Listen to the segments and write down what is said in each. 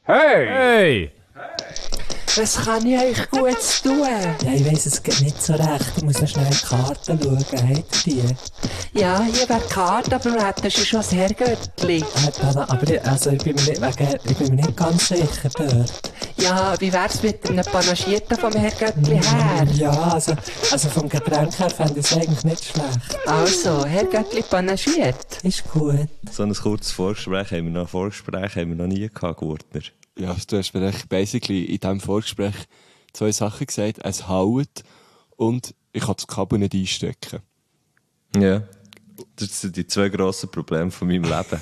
Hey! Hey! Was kann ich euch Gutes tun? Ja, ich weiss, es geht nicht so recht. Ich muss noch schnell in die Karten schauen. Habt ihr die? Ja, hier wäre die Karte, aber du hättest schon das Herrgöttli. Aber ich bin mir nicht ganz sicher dort. Ja, wie wär's mit einem Panagierten vom Herrgöttli her? Ja, also vom Getränk her fände ich es eigentlich nicht schlecht. Also, Herrgöttli panagiert. Ist gut. So ein kurzes Vorgespräch haben wir noch nie gehabt, Gurtner. Ja, du hast mir basically in diesem Vorgespräch 2 Sachen gesagt. Es haut und ich kann das Kabel nicht einstecken. Ja. Das sind die 2 grossen Probleme von meinem Leben.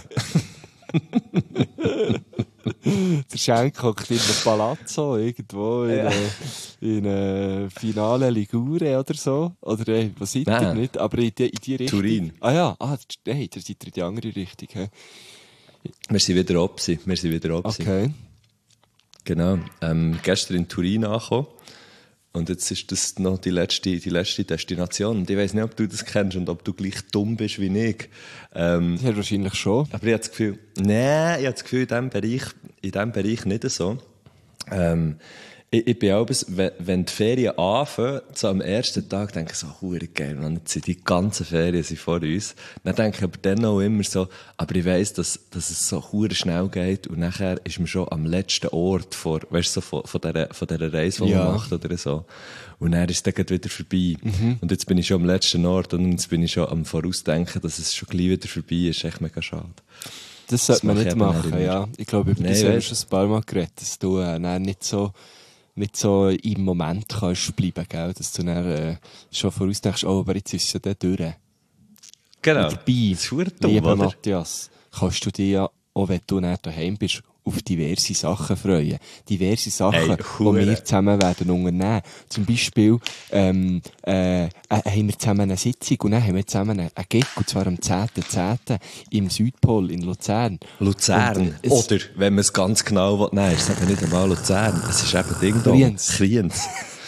Der Schenk hockt in einem Palazzo, irgendwo in einer Finale Ligure oder so. Oder wo seid ihr nicht? Aber in die Richtung. Turin. Ah ja, nein, ihr seid in die andere Richtung. He? Wir sind wieder Opsi. Okay. Genau. Gestern in Turin angekommen. Und jetzt ist das noch die letzte Destination. Und ich weiss nicht, ob du das kennst und ob du gleich dumm bist wie ich. Ja, wahrscheinlich schon. Aber ich habe das Gefühl, in diesem Bereich nicht so. Ich bin auch, wenn die Ferien anfangen, so am ersten Tag denke ich so, hure geil, man, jetzt sind die ganzen Ferien sind vor uns. Dann denke ich aber dann auch immer so, aber ich weiss, dass es so hure schnell geht und nachher ist man schon am letzten Ort von dieser Reise, die man macht oder so. Und dann ist es dann wieder vorbei. Mhm. Und jetzt bin ich schon am letzten Ort und jetzt bin ich schon am Vorausdenken, dass es schon gleich wieder vorbei ist. Echt mega schade. Das sollte man nicht machen, ja. Ich glaube, über das haben wir schon ein paar Mal geredet, dass du nicht so im Moment kannst bleiben, gell? Dass du dann schon vorausdenkst, oh, aber jetzt ist es ja dann durch. Genau. Und dabei, das ist verdammt dumm, lieber oder? Matthias, kannst du dich ja, auch wenn du nicht daheim bist, auf diverse Sachen freuen. Diverse Sachen, die wir zusammen werden unternehmen. Zum Beispiel haben wir zusammen eine Sitzung und dann haben wir zusammen einen Gig, und zwar am 10.10. im Südpol in Luzern. Luzern. Oder, wenn man es ganz genau will, nein, es ist eben nicht einmal Luzern. Es ist eben Ding da. Kriens.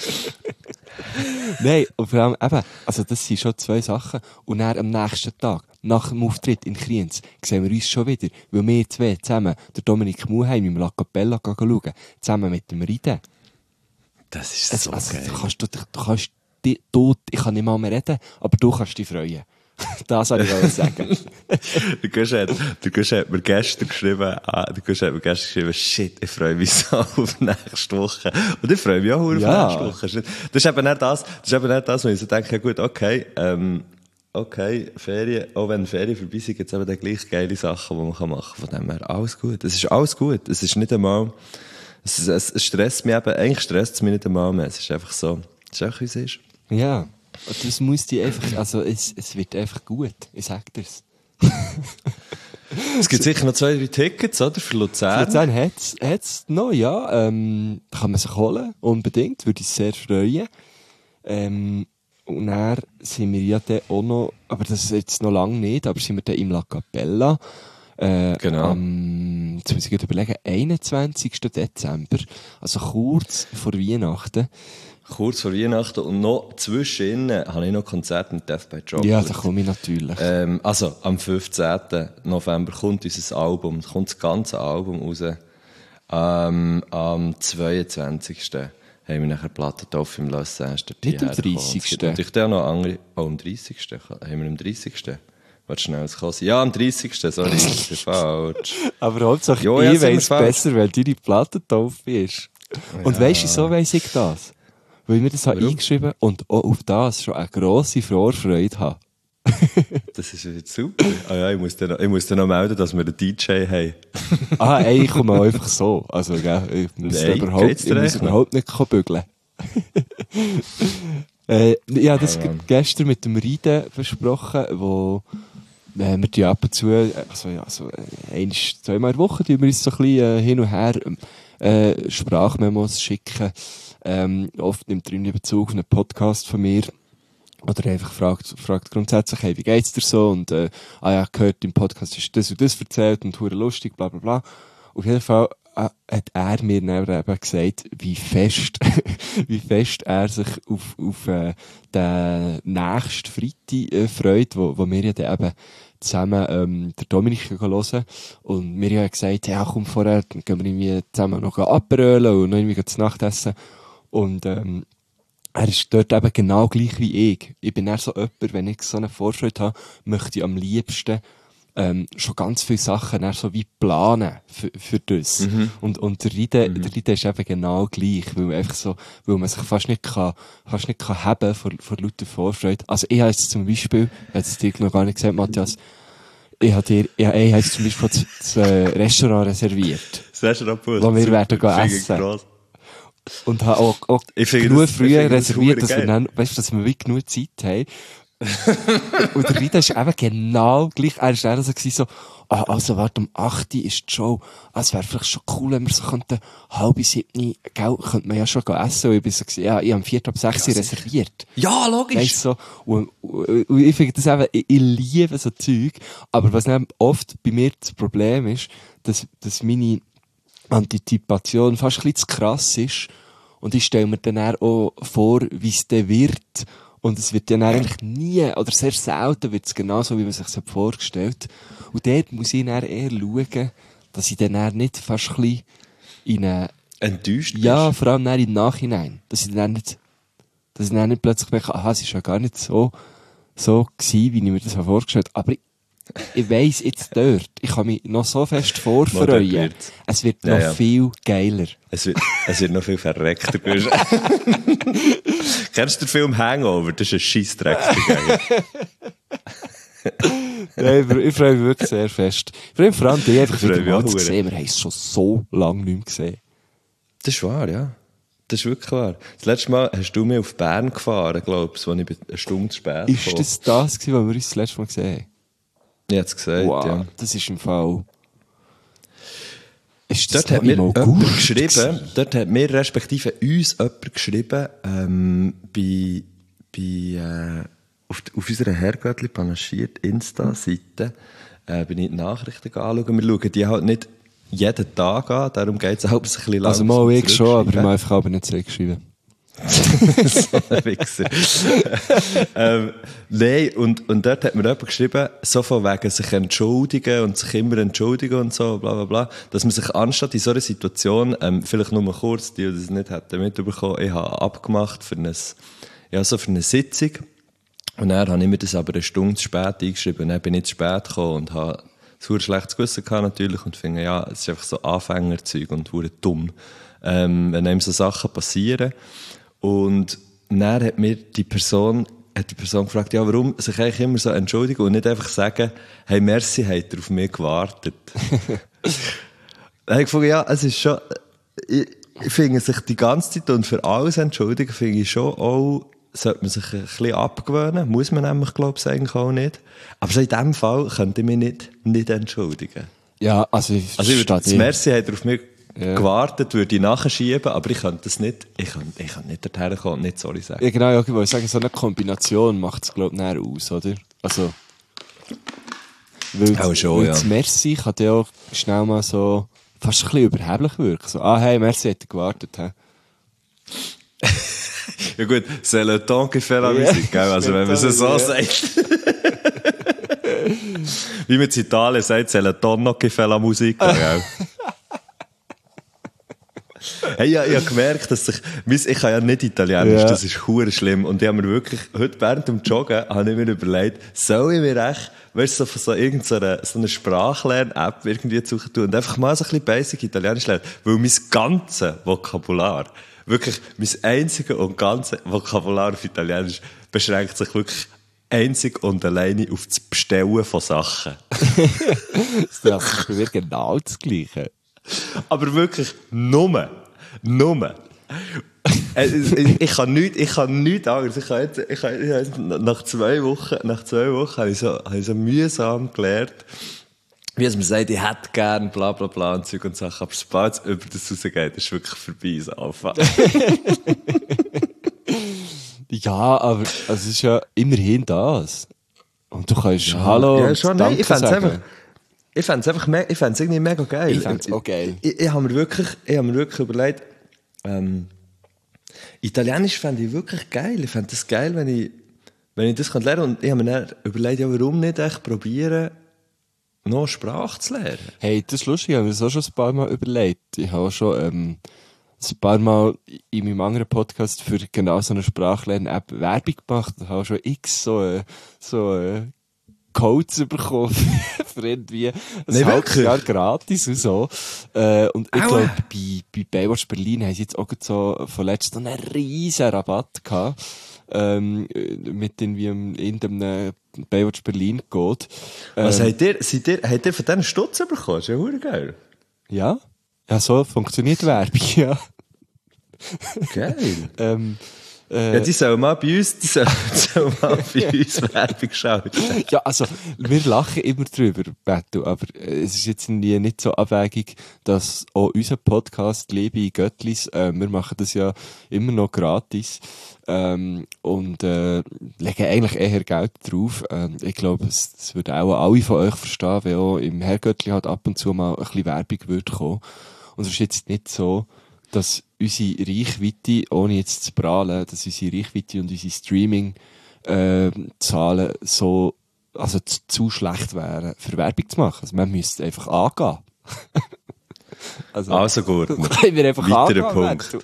Nein, und vor allem eben, also das sind schon 2 Sachen. Und dann am nächsten Tag, nach dem Auftritt in Kriens, sehen wir uns schon wieder, weil wir 2 zusammen der Dominik Muheim im La Capella schauen, zusammen mit dem Riden. Das ist so geil. Ich kann nicht mal mehr reden, aber du kannst dich freuen. Das soll ich sagen. Der Gusch hat mir gestern geschrieben, shit, ich freue mich so auf nächste Woche. Und ich freue mich auch auf nächste Woche. Das ist eben nicht das, wo ich so denke, ja gut, okay, Ferien, auch wenn Ferien vorbei sind, gibt es eben dann gleich geile Sachen, die man machen kann. Von dem her, alles gut. Es ist alles gut. Es ist nicht einmal, es stresst mich eben, eigentlich stresst es mich nicht einmal mehr. Es ist einfach so, es ist einfach, wie es ist. Ja. Das muss die einfach, also es wird einfach gut, ich sag dir's. Es gibt sicher noch 2, 3 Tickets, oder? Für Luzern. Für Luzern hat's noch, ja. Kann man sich holen, unbedingt, würde ich sehr freuen. Und dann sind wir ja dann auch noch, aber das ist jetzt noch lange nicht, aber sind wir dann im La Capella. Genau. Jetzt muss ich gerade überlegen, 21. Dezember, also kurz vor Weihnachten. Kurz vor Weihnachten und noch zwischen habe ich noch Konzert mit Death by Chocolate. Ja, da komme ich natürlich. Also, am 15. November kommt das ganze Album raus. Am 22. haben wir nachher Plattentopf im Los Angeles. Nicht am 30. Natürlich dann noch andere. Oh, am 30. Haben wir am 30. Warte schnell, es kann sein. Ja, am 30. Sorry, das ist falsch. Aber Hauptsache, ich weiss besser, weil deine Plattentopf ist. Und weisst du, wieso weiss ich das? Weil ich mir das eingeschrieben habe und auch auf das schon eine grosse Vorfreude habe. Das ist jetzt super. Ah ja, ich muss dann noch melden, dass wir einen DJ haben. Ich komme einfach so. Also, gell, ich muss überhaupt nicht bügeln. Ja, das gestern mit dem Riden versprochen, wo wir die ab und zu, also 1-2 Mal in der Woche, die wir uns so ein bisschen hin und her Sprachmemos schicken. Oft nimmt er in Bezug auf einen Podcast von mir. Oder einfach fragt grundsätzlich, hey, wie geht's dir so? Und, gehört im Podcast, ist das und das erzählt und hure lustig, bla, bla, bla. Auf jeden Fall hat er mir dann eben gesagt, wie fest er sich auf den nächsten Freitag freut, wo wir ja dann eben zusammen der Dominik hören. Und wir haben gesagt, ja komm, vorher dann gehen wir irgendwie zusammen noch abrölen und noch irgendwie zu Nacht essen. Und er ist dort eben genau gleich wie ich. Ich bin eher so jemand, wenn ich so eine Vorfreude habe, möchte ich am liebsten schon ganz viele Sachen dann so wie planen für das. Und der Ride ist eben genau gleich, weil man sich fast nicht kann haben vor lauter Vorfreude. Also ich habe jetzt zum Beispiel, jetzt dir noch gar nicht gesagt, Matthias, ich habe jetzt zum Beispiel das Restaurant reserviert. Das Restaurant, wo wir werden gehen essen. Und habe auch genug früher reserviert, dass wir dann, dass wir wie genug Zeit haben. Und der Rita ist eben genau gleich. Er war so, also warte, um 8 Uhr ist die Show. Es wäre vielleicht schon cool, wenn wir so 6:30, gell, könnte man ja schon essen. Und ich bin so, ja, ich habe um 5:45 reserviert. Ja, logisch. Weißt, so, und ich finde das eben, ich liebe so Zeug. Aber was dann oft bei mir das Problem ist, dass meine Antizipation fast ein bisschen zu krass ist. Und ich stelle mir dann auch vor, wie es dann wird. Und es wird dann eigentlich nie, oder sehr selten wird es genauso, wie man sich das vorgestellt hat. Und dort muss ich dann eher schauen, dass ich dann nicht fast ein bisschen in eine... Enttäuscht bist? Ja, vor allem dann im Nachhinein. Dass ich dann nicht plötzlich merke, aha, es ist ja gar nicht so gewesen, wie ich mir das vorgestellt habe. Aber ich weiss jetzt dort, ich kann mich noch so fest vorfreuen. Es wird noch viel geiler. Es wird noch viel verreckter. Kennst du den Film Hangover? Das ist ein Scheissdreck. Nein, ich freue mich wirklich sehr fest. Ich freue mich vor allem, die einfach wieder mal zu sehen. Wir haben es schon so lange nicht mehr gesehen. Das ist wahr, ja. Das ist wirklich wahr. Das letzte Mal hast du mich auf Bern gefahren, glaubst du, als ich eine Stunde zu spät kam. Ist das was wir uns das letzte Mal gesehen haben? Ich hab's gesagt, wow, ja. Das ist im Fall... Ist das dort hat mir jemand geschrieben, dort hat mir respektive uns jemand geschrieben, auf unserer Herrgöttli panaschiert Insta-Seite, bin ich die Nachrichten anschauen. Wir schauen die halt nicht jeden Tag an, darum geht es halt ein bisschen langsam. Also mal ich schon, aber ich habe einfach aber nicht zurückgeschrieben. So ein Wichser. Nein, und dort hat mir jemand geschrieben, so von wegen sich entschuldigen und sich immer entschuldigen und so, bla bla bla, dass man sich anstatt in so einer Situation, vielleicht nur mal kurz, die das nicht hätten mitbekommen, ich habe abgemacht für eine Sitzung und dann habe ich mir das aber eine Stunde zu spät eingeschrieben und dann bin ich zu spät gekommen und habe ein schlechtes Gewissen gehabt natürlich und finde, ja, es ist einfach so Anfängerzeug und wurde dumm, wenn einem so Sachen passieren. Und dann hat mir die Person gefragt, ja, warum sich eigentlich immer so entschuldigen und nicht einfach sagen, hey, merci, habt ihr auf mich gewartet. Dann habe ich gefragt, ja, es ist schon, ich finde sich die ganze Zeit und für alles entschuldigen, finde ich schon auch, sollte man sich ein bisschen abgewöhnen, muss man nämlich, glaube ich, eigentlich auch nicht. Aber so in diesem Fall könnte ich mich nicht entschuldigen. Ja, also ich das merci, habt ihr auf mich gewartet, würde ich nachschieben, aber ich könnte das nicht, ich könnte nicht dorthin kommen und nicht sorry sagen. Ja, genau, ja, ich wollte sagen, so eine Kombination macht es, glaube ich, näher aus, oder? Also, weil das Merci kann ja auch schnell mal so fast ein bisschen überheblich wirken. So, hey, merci, hat er gewartet, hä? Ja gut, c'est le temps qui fait la musique, gell? Also wenn man es so sagt. Wie man in Italien sagt, c'est le tonno qui fait la musique, gell? Hey, ich habe gemerkt, dass ich kann ja nicht Italienisch, das ist verdammt schlimm. Und ich habe mir wirklich, heute während dem Joggen, habe ich mir überlegt, soll ich mir echt, weißt du, so irgendeine so eine Sprachlern-App irgendwie suchen tun und einfach mal so ein bisschen basic Italienisch lernen. Weil mein ganzes Vokabular, wirklich mein einziges und ganzes Vokabular auf Italienisch beschränkt sich wirklich einzig und alleine auf das Bestellen von Sachen. Das ist bei mir genau das Gleiche. Aber wirklich nur. Ich kann nichts anderes. Ich kann jetzt, nach 2 Wochen habe ich so mühsam gelernt, wie es man sagt, ich hätte gern bla bla bla und Zeug und Sachen, aber sobald es über das rausgeht, ist es wirklich vorbei, so Anfang. Ja, aber es ist ja immerhin das. Und du kannst Hallo ja, schon, Danke sagen. Ich fände es irgendwie mega geil. Ich fände es auch geil. Ich habe mir wirklich überlegt, Italienisch fände ich wirklich geil. Ich fände es geil, wenn wenn ich das lernen kann. Und ich habe mir dann überlegt, ja, warum nicht echt probieren, noch Sprache zu lernen? Hey, das ist lustig, ich habe mir das auch schon ein paar Mal überlegt. Ich habe auch schon ein paar Mal in meinem anderen Podcast für genau so eine Sprachlern-App Werbung gemacht. Ich habe auch schon x so Codes bekommen für irgendwie ein halbes Jahr gratis und so. Und ich glaube, bei Baywatch Berlin haben sie jetzt auch so von letztem einen riesen Rabatt gehabt. Mit irgendwie in dem Baywatch Berlin geht. Was habt ihr von diesen Stutzen bekommen? Das ist ja verdammt geil. Ja, so funktioniert Werbung, ja. Geil. Ja, die sollen mal bei uns, Werbung schalten. Ja, also, wir lachen immer drüber, Bettu, aber es ist jetzt nicht so abwegig, dass auch unser Podcast, liebe Göttlis, wir machen das ja immer noch gratis, und legen eigentlich eher Geld drauf. Ich glaube, es würden auch alle von euch verstehen, wenn auch im Herrgöttli halt ab und zu mal ein bisschen Werbung würde kommen. Und es ist jetzt nicht so, dass unsere Reichweite, ohne jetzt zu prahlen, dass unsere Reichweite und unsere Streaming-Zahlen so, also zu schlecht wären, für Werbung zu machen. Also man müsste einfach angehen. Also gut. Können wir einfach weiterer angehen. Punkt.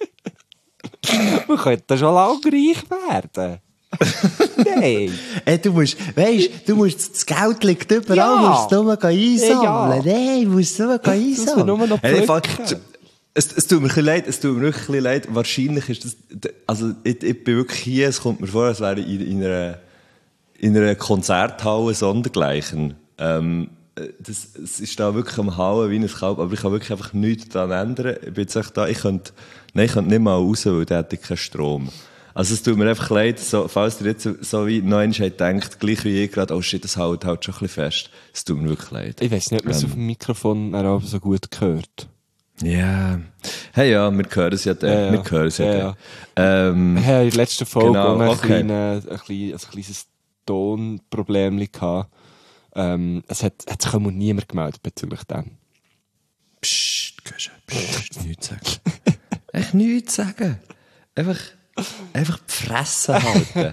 Wir könnten schon lange reich werden. Nein. Hey, du musst das Geld liegt überall, Ja. musst du nur einsammeln. Ja. Nein, musst du nur Das wir einsammeln. nur noch Hey, pflücken. es tut mir wirklich ein bisschen leid. Wahrscheinlich ist das, also ich bin wirklich hier, es kommt mir vor, als wäre ich in einer Konzerthalle sondergleichen. Es ist da wirklich am Hauen wie ein Kalb, aber ich kann wirklich einfach nichts daran ändern. Ich bin jetzt echt da, ich könnte nicht mal raus, weil da hätte ich keinen Strom. Also es tut mir einfach leid, so, falls ihr jetzt so wie noch einmal denkt, gleich wie ich gerade, oh shit, das hält halt schon ein bisschen fest. Es tut mir wirklich leid. Ich weiss nicht, ob man es auf dem Mikrofon auch so gut hört. Ja. Hey, ja, wir hören es ja dann. Ja. Wir hören es ja Ja, dann. Wir haben in der letzten Folge genau, auch okay. ein kleines Tonproblem gehabt. Es hat sich auch niemand gemeldet bezüglich dem. Psst, Gösche, psst, nichts sagen. Echt nichts sagen. Einfach die Fresse halten.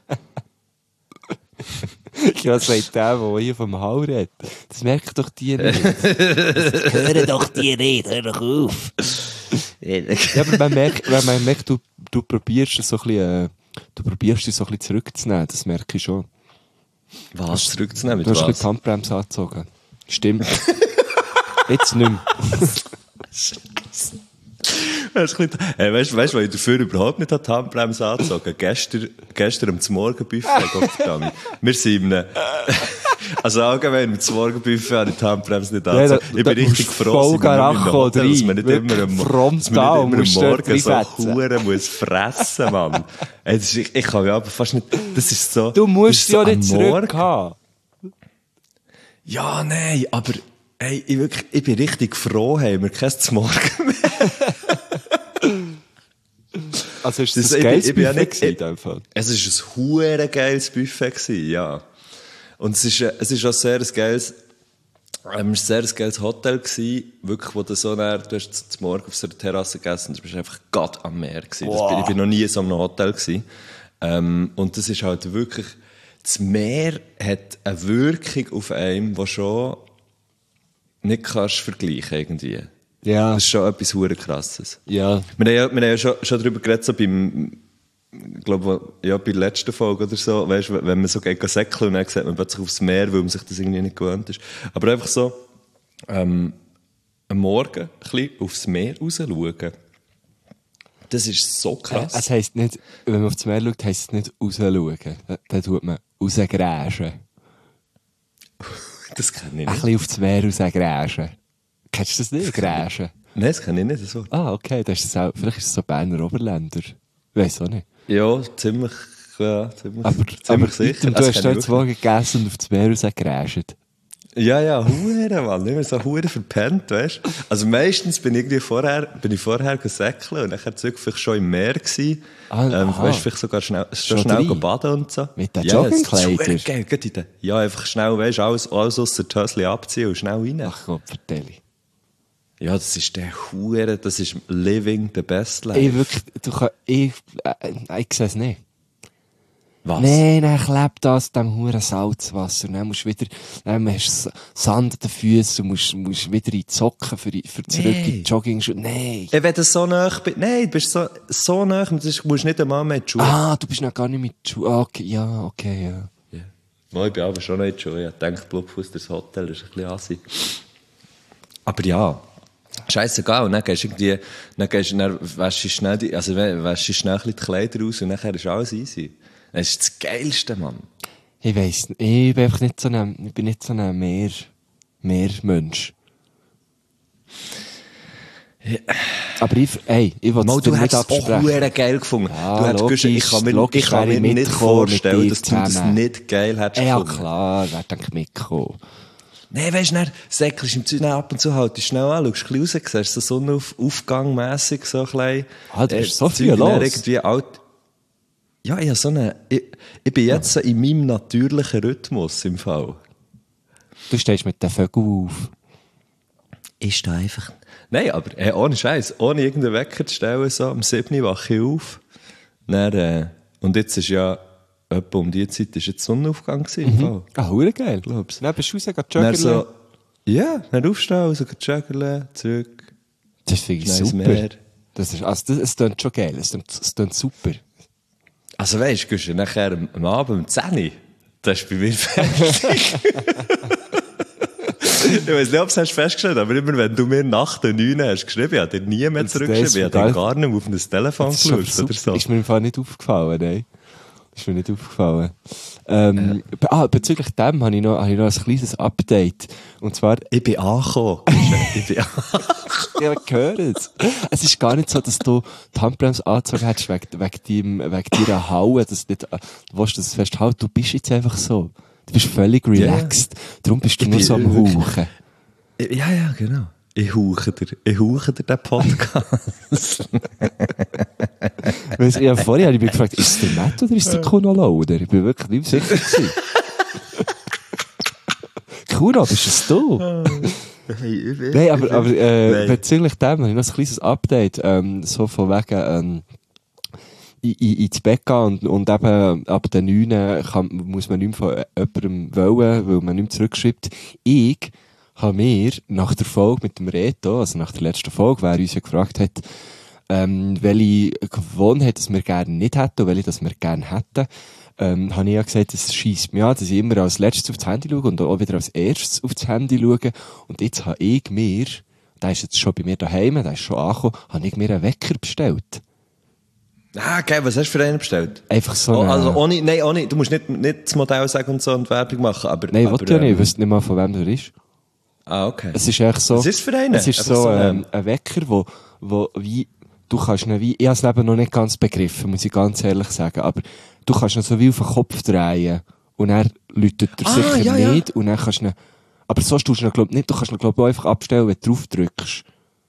Ja, sagt der hier vom Hau redet. Das merkt doch die nicht. Hör doch die nicht, hör doch auf. Ja, aber man merkt, du probierst es so ein bisschen, du probierst dich so ein bisschen zurückzunehmen, das merke ich schon. Was? Zurückzunehmen? Du hast ein Mit bisschen die Handbremse angezogen. Stimmt. Jetzt nicht mehr. Hey, weißt du, was ich dafür überhaupt nicht die Handbremse angezogen habe? Gestern am Morgenbuffet, Gottverdammt. Wir sind in einem, also allgemein am Morgenbuffet habe ich die Handbremse nicht angezogen. Ich bin richtig froh, dass man nicht immer am Morgen so Huren muss fressen, Mann. Hey, ich kann ja aber fast nicht, das ist so. Du musst ja so nicht zurück haben. Ja, nein, aber hey, ich bin richtig froh, haben wir kein Morgen mehr. Also ist das ein geiles Buffet gewesen, in dem Fall? Es war ein hure geiles Buffet gewesen, ja. Und es ist auch sehr ein geiles Hotel gewesen, wirklich, wo du so näher, du hast zum Morgen auf so einer Terrasse gegessen und du bist einfach Gott am Meer gewesen. Ich bin noch nie in so einem Hotel gewesen. Und das ist halt wirklich, das Meer hat eine Wirkung auf einen, die schon nicht kannst vergleichen irgendwie. Ja. Das ist schon etwas hure Krasses. Ja. Wir haben ja schon darüber geredet, so beim, ich glaube, ja, bei der letzten Folge oder so, weißt, wenn man so geht säckeln und dann sieht man plötzlich aufs Meer, weil man sich das irgendwie nicht gewöhnt ist. Aber einfach so, am Morgen ein bisschen aufs Meer raus schauen. Das ist so krass. Es heisst nicht, wenn man aufs Meer schaut, heisst es nicht rausschauen. Da tut man rausgräschen. Das kenne ich Ein nicht. bisschen aufs Meer rausgräschen. Kennst du das nicht? Gräschen? Nein, das kenne ich nicht. So. Ah, okay. Das ist auch, vielleicht ist es so Berner Oberländer. Weiss auch nicht. Ja, ziemlich sicher. Aber du Das hast kenne dort ich Morgen gegessen und aufs Meer rausgräschen. Ja, hure, Mann. Immer so hure verpennt, weißt du? Also meistens bin ich vorher gesäckelt und dann zurück vielleicht schon im Meer gewesen. Weißt du, vielleicht sogar schnell baden und so. Mit den ja, Joggingkleidern? Ja, einfach schnell, weißt du, alles ausser die Höschen abziehen und schnell rein. Ach Gott, vertell ich. Ja, das ist der Hure, das ist living the best life. Ich wirklich, ich sehe es nicht. Was? Nein, dann klebt das dem huren Salzwasser. Und dann musst du wieder, dann hast du Sand an den Füßen und musst wieder in die Socken für zurück in die Jogging-Schuhe. Nein. Wenn du so nah bist, nein, du bist so nah, du musst nicht einmal mehr in die Schuhe. Ah, du bist noch gar nicht mit Schuhe. Okay, ja. Ja. Ich bin aber schon noch in die Schuhe. Ich denke, Blutfuß, das Hotel ist ein bisschen assi. Aber ja. Scheissegal, und dann gehst du irgendwie, dann wäschst du schnell ein bisschen die Kleider aus und dann ist alles easy. Das ist das Geilste, Mann. Ich weiss nicht, ich bin einfach nicht so ein Meermensch. Ja. Aber ich will Mal, es dir du nicht hättest es auch absprechen. verdammt geil gefunden. Ja, du hättest logisch, ich kann mir nicht vorstellen, dass du das zusammen. nicht geil hättest Ja, gefunden. klar, wer denkt mitgekommen? Nein, weisst du, dann säckelst du im Zeug ab und zu halt schnell an, schaust ein bisschen raus, siehst so Sonnenaufgang-mässig so ein bisschen. Du bist so Zeug viel dann los. irgendwie alt. Ja, ich habe so eine, ich bin jetzt so in meinem natürlichen Rhythmus im Fall. Du stehst mit den Vögeln auf. Ist da einfach. Nein, aber ohne Scheiß, ohne irgendeinen Wecker zu stellen, so am 7 Uhr wache ich auf. Dann, und jetzt ist ja, etwa um die Zeit ist jetzt Sonnenaufgang gewesen, im Fall. Ah, hure geil. Glaub's. Dann bist du raus, Dann joggen. so, ja, dann aufstehen, also joggen, zurück. Das finde ich Schnell ins super. Meer. Es klingt schon geil, es klingt super. Also weisst du, gehst du nachher am Abend um 10 Uhr, das ist bei mir fertig. Ich weiss nicht, ob du es festgestellt hast, aber immer wenn du mir nach der 9 hast geschrieben, hat dir nie mehr zurückgeschrieben, ich habe gar nicht mehr auf ein Telefon Das ist aber geschaut oder super. so. Ist mir im Fall nicht aufgefallen, nein. Ist mir nicht aufgefallen. Bezüglich dem habe ich noch ein kleines Update. Und zwar, Ich bin angekommen. ja, gehört es. Es ist gar nicht so, dass du die Handbremse angezogen hättest wegen deiner Haue, dass du nicht, du willst das festhalten. Du bist jetzt einfach so. Du bist völlig relaxed. Darum bist du Ich nur bin so am wirklich- Hauchen. Ja, genau. Ich hauche dir den Podcast. Ja, vorher habe ich mich gefragt, ist es der Matt oder ist es der Kuno Lauder? Ich bin wirklich nicht sicher gewesen. Kuno, bist es du? Nein, aber bezüglich dem habe ich noch ein kleines Update. So von wegen, ins Bett gehen und eben ab den 9 muss man nicht mehr von jemandem wollen, weil man nicht mehr zurückschreibt. Ich habe mir nach der Folge mit dem Reto, also nach der letzten Folge, wer uns ja gefragt hat, welche Gewohnheit wir gerne nicht hätten und welche das wir gerne hätten, habe ich ja gesagt, es scheisst mir an, dass ich immer als letztes aufs Handy schaue und auch wieder als erstes aufs Handy schaue. Und jetzt habe ich mir, der ist jetzt schon bei mir daheim, der ist schon angekommen, habe ich mir einen Wecker bestellt. Ah, geil, was hast du für einen bestellt? Einfach so Also ohne, du musst nicht das Modell sagen und so und Werbung machen, aber... Nein, aber, wollte ja nicht, ich wüsste nicht mal, von wem der ist. Ah, okay. Es ist echt so... Was ist es für einen? Es ist Einfach so, ein- ein Wecker, wo wie... Du kannst ihn wie... Ich habe es eben noch nicht ganz begriffen, muss ich ganz ehrlich sagen, aber du kannst ihn so wie auf den Kopf drehen und er läutet er sicher ja. nicht und dann kannst du ihn... Aber sonst tust du ihn, glaub nicht. Du kannst ihn, glaub ich, auch einfach abstellen, wenn du drauf drückst.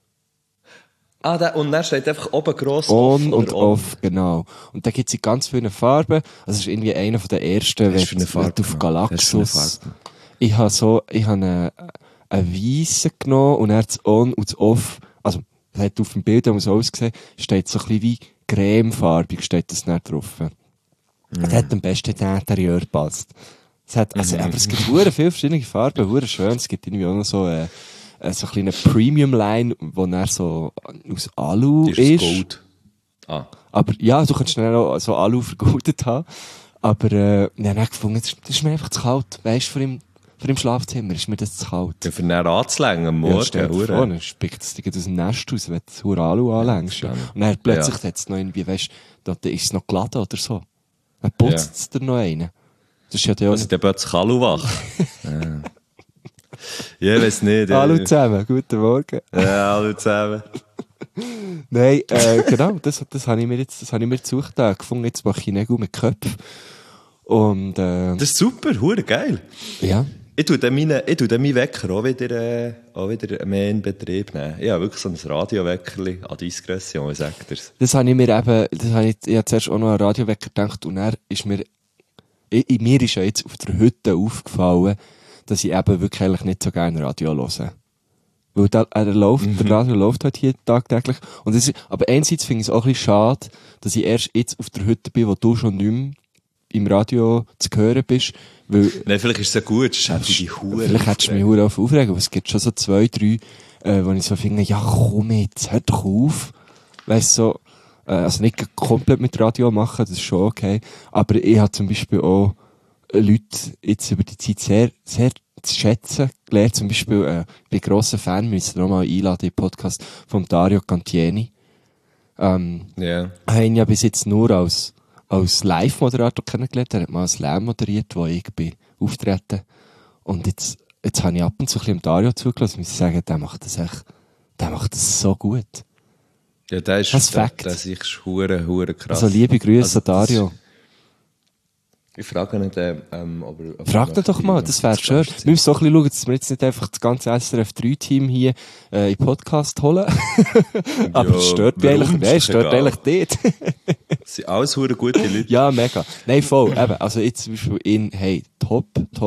Und dann steht einfach oben gross On und oder on. off, genau. Und da gibt es in ganz vielen Farben. Also es ist irgendwie einer von der ersten, Was ist für eine Farbe, wenn du auf Mann? Galaxus... Was ist für eine Farbe? Ich habe einen weissen genommen und er das On und das Off, also, das hat auf dem Bild, haben wir so ausgesehen, steht so ein bisschen wie cremefarbig, steht das nicht drauf. Das hat am besten in den Interieur gepasst. Es hat, also, aber es gibt hure viele verschiedene Farben, hure schön. Es gibt irgendwie auch noch so eine kleine Premium-Line, wo er so aus Alu Das ist. ist Gold. Ah. Aber ja, du kannst schnell auch so Alu vergoldet haben. Aber, ich habe dann gefunden, das ist mir einfach zu kalt. Weißt du, vor dem Schlafzimmer ist mir das zu kalt. Ja, für einen anzulängen am Ja, Morgen. stell dir vor, dann spickt es dich aus dem Nest raus, wenn du das hure Alu anlängst. Ja, Und dann plötzlich hat es noch irgendwie, weißt du, da ist es noch geladen oder so. Dann putzt es dir noch einen. Das ist ja der Also der plötzlich Alu wach. Ja, ich weiss nicht. Alu zusammen, guten Morgen. Ja, Alu zusammen. Nein, genau, das habe ich mir gesucht, gefunden, jetzt mache ich Nägel mit Köpfen. Und, Das ist super, hure geil. ja. Ich tue dann meinen Wecker auch wieder mehr in Betrieb nehmen. Ich habe wirklich so ein Radioweckerli an Diskretion, ich sag dir's. Das habe ich mir eben, ich habe zuerst auch noch an Radiowecker gedacht und dann ist mir ist ja jetzt auf der Hütte aufgefallen, dass ich eben wirklich eigentlich nicht so gerne Radio höre. Weil der Radio läuft halt hier tagtäglich. Und aber einerseits finde ich es auch ein bisschen schade, dass ich erst jetzt auf der Hütte bin, wo du schon nicht mehr im Radio zu hören bist. Weil, Nein, vielleicht ist es ja gut, sonst hätte ich die Hure. vielleicht hättest du mich hure aufregen, aber es gibt schon so 2, 3, wo ich so finde, ja komm jetzt, hör doch auf. Weißt so, also nicht komplett mit Radio machen, das ist schon okay. Aber ich habe zum Beispiel auch Leute jetzt über die Zeit sehr, sehr zu schätzen gelernt. Zum Beispiel, ich bin grosser Fan, müssen wir nochmal einladen im Podcast von Dario Cantieni. Ja. Habe ihn ja bis jetzt nur als Live-Moderator kennengelernt. Er hat mal ein Slam moderiert, wo ich bin auftreten. Und jetzt habe ich ab und zu ein bisschen Dario zugelassen und muss sagen, der macht das so gut. Ja, der ist, Das Fakt. der ist hure krass. Also liebe Grüße an Dario. Ich frage nicht, ob er... Frag ihn doch mal, das wäre schön. Wir müssen so ein bisschen schauen, dass wir jetzt nicht einfach das ganze SRF 3-Team hier in den Podcast holen. Aber es stört mich eigentlich, nein, es stört eigentlich dort. Das sind alles hure gute Leute. Ja, mega. Nein, voll. Eben, also jetzt zum Beispiel hey, top.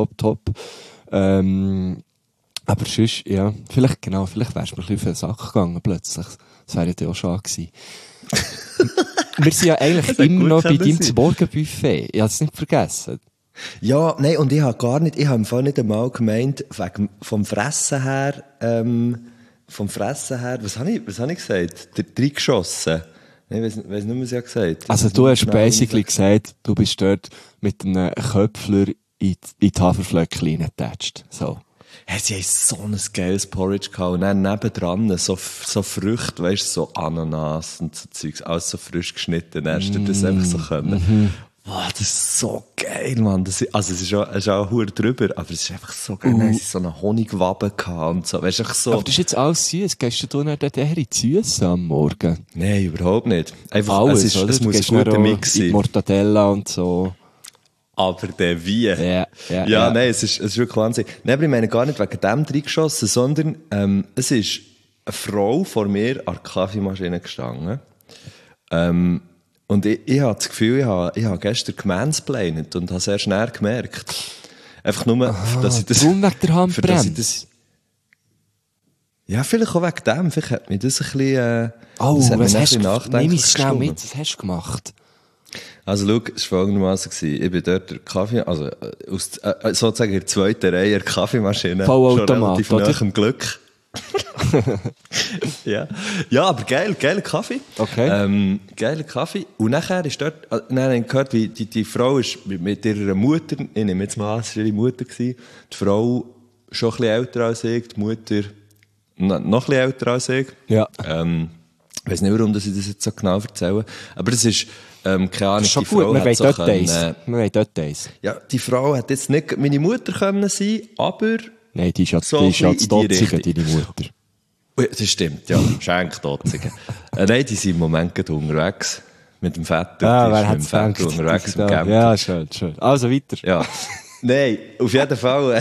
Aber sonst, ja, vielleicht wärst du mir ein bisschen auf den Sack gegangen plötzlich. Das wäre ja auch schon gewesen. Wir sind ja eigentlich immer noch bei deinem Morgenbuffet. Ich habe es nicht vergessen. Ja, nein, und ich habe im Fall nicht einmal gemeint, vom Fressen her, was habe ich gesagt? Reingeschossen. Ich weiss nicht, was ich gesagt habe. Also du hast basically gesagt, du bist dort mit einem Köpfler in die Haferflöckchen reingetatscht. So. Hey, sie haben so ein geiles Porridge gehabt. Und dann nebendran so Früchte, weißt du, so Ananas und so Zeugs, alles so frisch geschnitten. Dann hast du das einfach so können. Wow, das ist so geil, Mann. Es ist auch hure drüber, aber es ist einfach so geil. Dann haben sie so eine Honigwabe gehabt und so. Weißt du, so. Aber das ist jetzt alles süß. Gehst du nicht eher in die Süße am Morgen? Nein, überhaupt nicht. Einfach, Alles, es muss ein guter Mix sein. Mortadella und so. Aber der wie? Ja. Nein, es ist wirklich Wahnsinn. Nein, aber ich meine gar nicht wegen dem reingeschossen, sondern es ist eine Frau vor mir an der Kaffeemaschine gestanden. Und ich habe das Gefühl, ich habe gestern gemansplainet und habe sehr schnell gemerkt. Einfach nur, dass ich das... Warum wegen der Handbremse? Ja, vielleicht auch wegen dem. Vielleicht hat mich das ein bisschen... was hast du... Nimm es schnell mit, was hast du gemacht? Also, schau, es war folgendermaßen. Ich bin dort der Kaffee, also, sozusagen in der zweiten Reihe der Kaffeemaschine. Vollautomat, schon relativ nah am Glück. Ja, aber geiler Kaffee. Okay. Geiler Kaffee. Und nachher ist dort, dann habe ich gehört, wie die Frau ist mit ihrer Mutter, ich nehme jetzt mal an, es war ihre Mutter gewesen. Die Frau schon ein bisschen älter als ich, die Mutter noch ein bisschen älter als ich. Ja. Ich weiss nicht, warum ich das jetzt so genau erzähle. Aber das ist, keine Ahnung, Das ist schon die gut, Frau wir hat so wollen Details. ja, die Frau hat jetzt nicht meine Mutter können sein, aber... Nein, die ist ja So zu in die Dotzigen, Richtung. deine Mutter. Ja, das stimmt, ja. Schenkdotzigen. Nein, die sind im Moment gerade unterwegs. Mit dem Vater. Wer Die ist hat mit dem Vater unterwegs im Camper. Ja, schön. Also weiter. Ja. Nein, auf jeden Fall.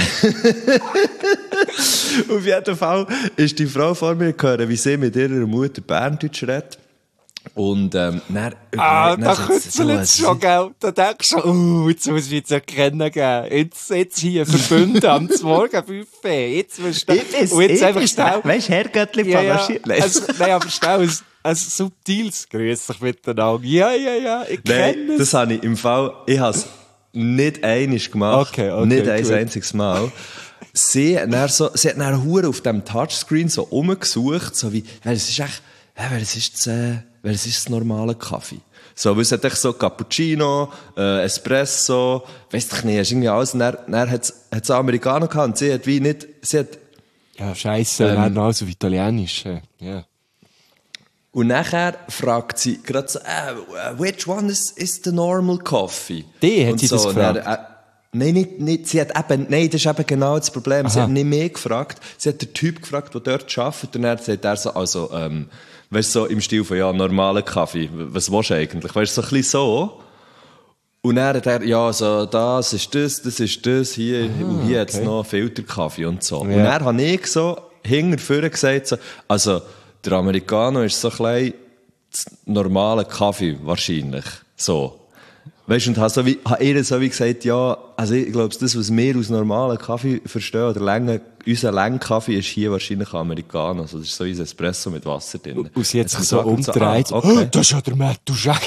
Auf jeden Fall ist die Frau vor mir gehört, wie sie mit ihrer Mutter Berndeutsch redet. Und, dann da kürzelt es schon, gell? Da denkst du schon, jetzt muss ich jetzt erkennen geben. Jetzt hier verbünden am Morgenbuffet. Jetzt musst du... Und jetzt einfach schnell... Weißt du, Herrgöttli Nein, aber schnell ein subtiles Grüß dich miteinander. Ja, ich kenne Nein, es. das habe ich im Fall... Ich habe es nicht einmal gemacht. Okay, nicht gut. ein einziges Mal. Sie hat dann hure auf dem Touchscreen so rumgesucht, so wie, es ist echt, welches ist das normale Kaffee? So, weil es hat echt so Cappuccino, Espresso, weiss ich nicht, ist irgendwie alles. Und dann hat es Americano gehabt und sie hat Ja, scheisse, dann alles auf Italienisch. Ja. und nachher fragt sie gerade so, which one is the normal coffee? Die hat und sie das gefragt? Dann, nein, das ist eben genau das Problem. Sie Aha. hat nicht mich gefragt. Sie hat den Typ gefragt, der dort arbeitet. Und dann sagt er so, also, weißt du, so im Stil von, ja, normalen Kaffee. Was willst du eigentlich? Weißt du, so ein bisschen so. Und dann hat er, ja, so, das ist das, hier, und hier hat's noch Filterkaffee und so. Ja. Und dann habe ich so, hinterher gesagt, so, also, der Americano ist so ein bisschen das normale Kaffee, wahrscheinlich. So. Weißt du, und habe ihr so wie gesagt, ja, also ich glaube, das, was wir aus normalen Kaffee verstehen, oder unser Längkaffee ist hier wahrscheinlich Americano. Also das ist so ein Espresso mit Wasser drin. Und sie hat sich so gesagt, umgedreht. so, okay. Das ist ja der Matthew Schenk.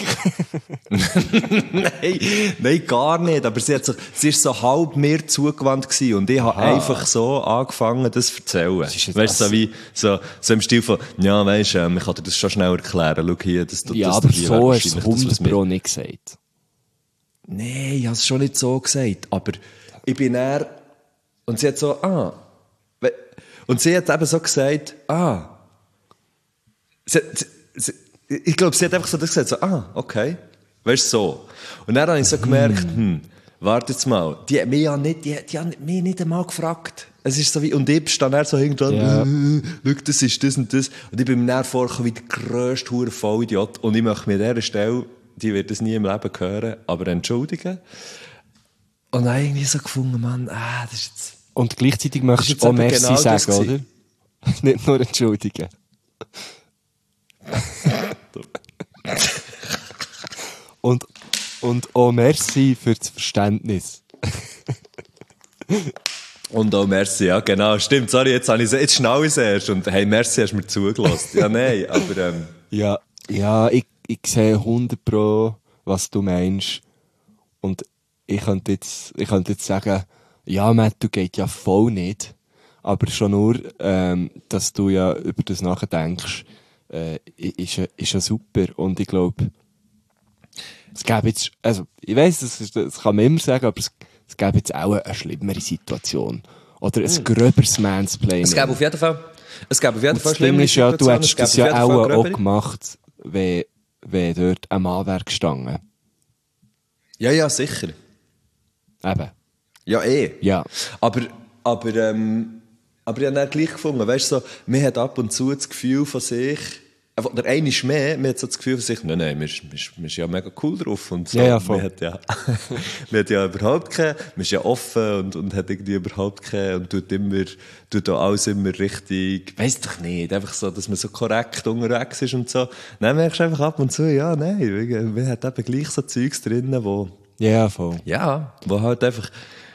Nein, gar nicht. Aber sie ist so halb mir zugewandt gewesen und ich habe einfach so angefangen, das zu erzählen. Weißt du, so im Stil von, ja, weisst ich kann dir das schon schnell erklären. Schau hier, das Ja, das aber hier so wäre hast du es wahrscheinlich das, 100 Pro nicht gesagt. Nein, ich habe es schon nicht so gesagt. Aber ich bin eher, und sie hat so, und sie hat eben so gesagt, ich glaube, sie hat einfach so das gesagt, so, okay. Weißt du, so. Und dann habe ich so gemerkt, warte jetzt mal, die haben mich mich nicht einmal gefragt. Es ist so wie, und ich stand dann so irgendwann, schau, das ist das und das. Und ich bin mir dann vorgekommen wie der grösste Vollidiot. Und ich möchte mir an dieser Stelle, die wird das nie im Leben hören, aber entschuldigen. Und dann habe ich irgendwie so gefunden, Mann, das ist jetzt... Und gleichzeitig möchtest du auch eben Merci genau das sagen, oder? Nicht nur entschuldigen. und auch Merci für das Verständnis. Und auch merci, ja, genau. Stimmt, sorry, jetzt schnau ich es erst. Und hey, merci, hast du mir zugelassen. Ja, nein, aber... Ja, ich sehe 100 Pro, was du meinst. Und ich könnte jetzt sagen, ja, Matt, du geht ja voll nicht. Aber schon nur, dass du ja über das nachdenkst, ist ja super. Und ich glaube, es gäbe jetzt, also, ich weiss, das kann man immer sagen, aber es gäbe jetzt auch eine schlimmere Situation. Oder ein gröberes Mansplaining. Es gäbe auf jeden Fall das Ding ist ja, du hättest das ja auch gemacht, wenn dort ein Mann wäre gestanden. Ja, sicher. Eben. Ja, Ja. Aber ich habe dann gleich gefunden, weißt du, so, man hat ab und zu das Gefühl von sich, oder einer ist mehr, man hat so das Gefühl von sich, nein, man ist ja mega cool drauf und so. Ja, voll. Man hat ja überhaupt keine, man ist ja offen und hat irgendwie überhaupt keine und tut auch alles immer richtig, weiss doch nicht, einfach so, dass man so korrekt unterwegs ist und so. Dann merkst du einfach ab und zu, ja, nein, man hat eben gleich so Zeugs drinnen, wo... Ja, voll. Ja, wo halt einfach,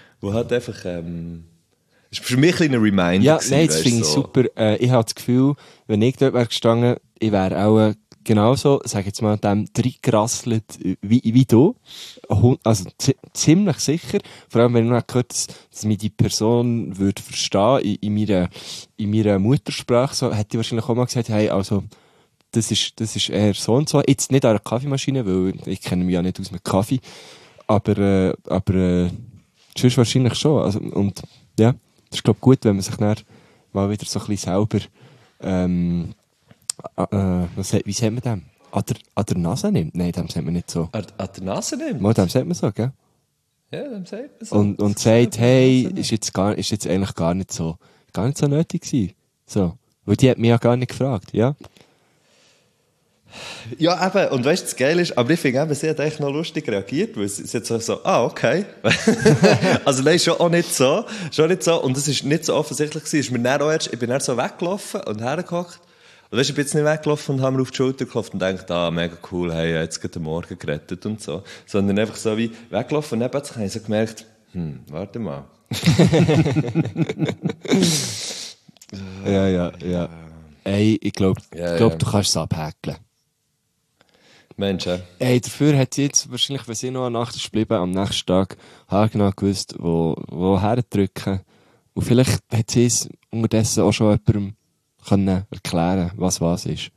ist für mich ein Reminder. Ja, gewesen, nein, das finde ich so. super. Ich habe das Gefühl, wenn ich dort wäre gestanden, ich wäre auch genauso, sag jetzt mal, dem reingerasselt wie du. Also ziemlich sicher. Vor allem, wenn ich noch gehört, dass mich die Person würde verstehen in meiner Muttersprache, so, hätte ich wahrscheinlich auch mal gesagt, hey, also, das ist eher so und so. Jetzt nicht an der Kaffeemaschine, weil ich kenne mich ja nicht aus mit Kaffee. Aber sonst wahrscheinlich schon. Also, und, ja, das ist, glaube ich, gut, wenn man sich dann mal wieder so ein bisschen selber, wie sagt man dem? An der Nase nimmt? Nein, dem sagt man nicht so. An der Nase nimmt? Mal, dem sagt man so, gell? Ja, dem sagt man so. Und sagt, hey, ist jetzt eigentlich gar nicht so nötig gewesen. So. Weil die hat mich ja gar nicht gefragt, ja? Ja, eben, und weißt du, das Geile ist, aber ich finde eben, sie hat echt noch lustig reagiert, weil sie hat so, okay. Also nein, schon nicht so, und es ist nicht so offensichtlich gewesen, ich bin dann so weggelaufen und hergehockt, und weißt du, ich bin jetzt nicht weggelaufen und habe mir auf die Schulter geklopft und gedacht, mega cool, hey, jetzt gerade den Morgen gerettet und so, sondern einfach so wie weggelaufen und dann plötzlich habe ich so gemerkt, warte mal. Ja. Ey, ich glaube, du kannst es abhäkeln. Mensch, ja. Ey, dafür hat sie jetzt wahrscheinlich, wenn sie noch eine Nacht ist geblieben, am nächsten Tag haargenau gewusst, wo herdrücken. Und vielleicht hat sie es unterdessen auch schon jemandem können erklären, was ist.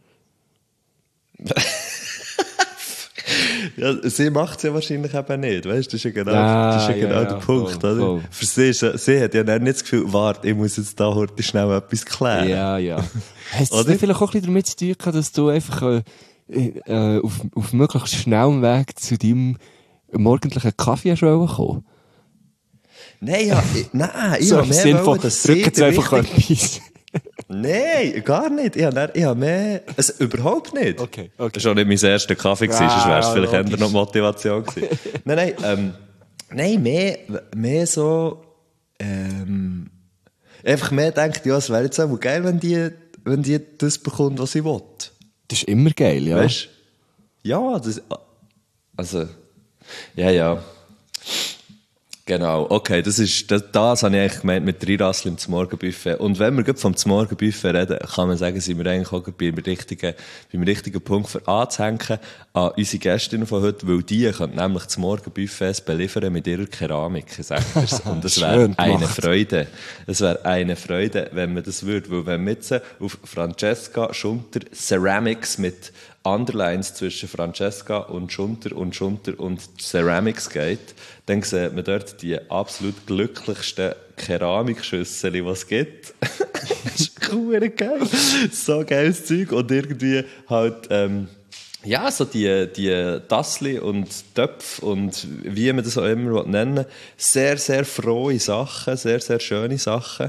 Ja, sie macht es ja wahrscheinlich eben nicht, weißt du? Das ist ja genau der Punkt, voll, oder? Voll. Für sie hat ja dann nicht das Gefühl, warte, ich muss jetzt da heute schnell etwas klären. Ja. Hast du vielleicht auch ein bisschen damit zu tun gehabt, dass du einfach auf möglichst schnellem Weg zu deinem morgendlichen Kaffee kommen? Nein, ich so habe mehr Sinn wollen, dass drück sie jetzt einfach etwas. Nein, gar nicht. Ich habe mehr... Also, überhaupt nicht. Okay. Das war auch nicht mein erster Kaffee, sonst wäre es vielleicht eher noch Motivation gewesen. Nein, mehr so... einfach mehr denkt, ja, es wäre jetzt auch geil, wenn die das bekommt, was sie will. Das ist immer geil, ja. Weißt du? Ja, das... Also... Ja. Genau, okay, das habe ich eigentlich gemeint mit Dreirassel im Morgenbuffet. Und wenn wir gerade vom Morgenbuffet reden, kann man sagen, sind wir eigentlich auch beim richtigen Punkt für anzuhängen an unsere Gästinnen von heute, weil die können nämlich das Morgenbuffet beliefern mit ihrer Keramik, sagt er's. Und es wäre eine Freude. Es wäre eine Freude, wenn man das würde, weil wenn man jetzt auf Francesca Schunter Ceramics mit Underlines zwischen Francesca und Schunter und Ceramics geht, dann sieht man dort die absolut glücklichsten Keramikschüssel, die es gibt. Das ist cool geil. So geiles Zeug. Und irgendwie halt, so die Tassli und Töpfe und wie man das auch immer nennen will, sehr, sehr frohe Sachen, sehr, sehr schöne Sachen,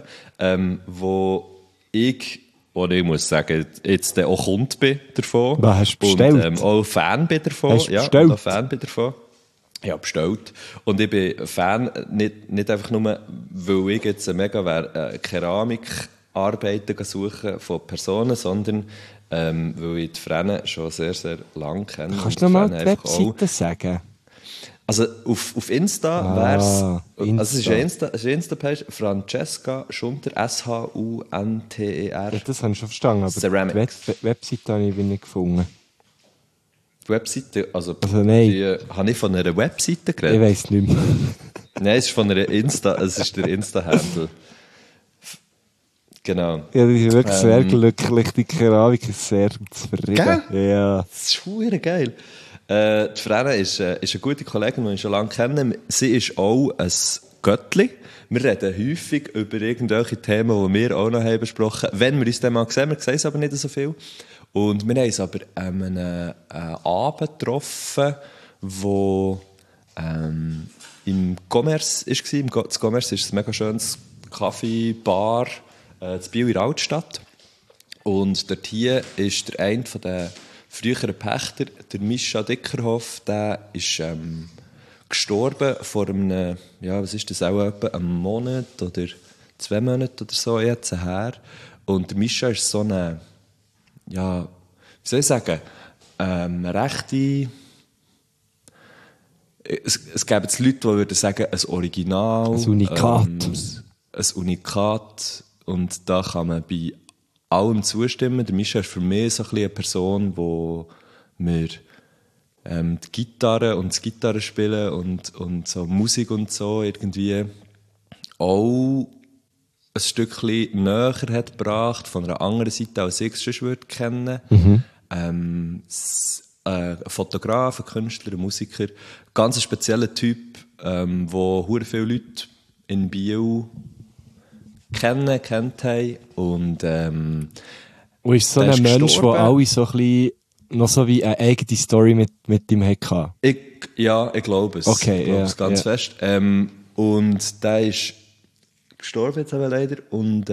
und ich muss sagen, jetzt auch Kunde bin davon. Was hast du bestellt? Und auch Fan bin davon. Hast du bestellt? Ja, auch Fan bin davon. Ja, bestellt. Und ich bin Fan, nicht einfach nur, weil ich jetzt mega Keramikarbeiten suchen von Personen, sondern weil ich die Frenne schon sehr, sehr lange kenne. Kannst du noch mal die Webseite sagen? Also auf Insta wäre es, also es ist eine Insta-Page, Francesca Schunter, Schunter. Ja, das habe ich schon verstanden, aber Ceramics. die Webseite habe ich nicht gefunden. Die Webseite, also nein. Habe ich von einer Webseite geredet? Ich weiss nicht mehr. Nein, es ist von einer es ist der Insta-Handle. Genau. Ja, die ist wirklich sehr glücklich, die Keramik ist sehr zufrieden. Gell? Ja. Das ist verdammt geil. Die Frenne ist eine gute Kollegin, die ich schon lange kenne. Sie ist auch ein Göttli. Wir reden häufig über irgendwelche Themen, die wir auch noch haben besprochen haben. Wenn wir uns dann mal sehen, wir sehen es aber nicht so viel. Und wir haben uns aber an einem Abend getroffen, wo im Commerce war. Das Commerce ist ein mega schönes Kaffee, Bar, in Biel in der Altstadt. Und dort hier ist der eine von den früheren Pächter, der Mischa Dickerhoff, der ist gestorben vor einem, was ist das, auch etwa einem Monat oder 2 Monate oder so jetzt her. Und der Mischa ist so eine, wie soll ich sagen, rechte... Es gäbe jetzt Leute, die würden sagen, ein Original. Ein Unikat. Ein Unikat. Und da kann man bei allem zustimmen. Der Mischa ist für mich so ein bisschen eine Person, wo mir die Gitarre und das Gitarrespielen und so Musik und so irgendwie auch ein Stückchen näher hat gebracht, von einer anderen Seite, als ich es schon würde kennen. Ein Fotograf, ein Künstler, ein Musiker, ganz ein spezieller Typ, wo hure viele Leute in Biel kennt haben. Und ist so ein Mensch, der alle so ein bisschen, noch so wie eine eigene Story mit ihm hatte? Ich glaube es. Okay, ich glaube es ganz fest. Und der ist gestorben jetzt aber leider und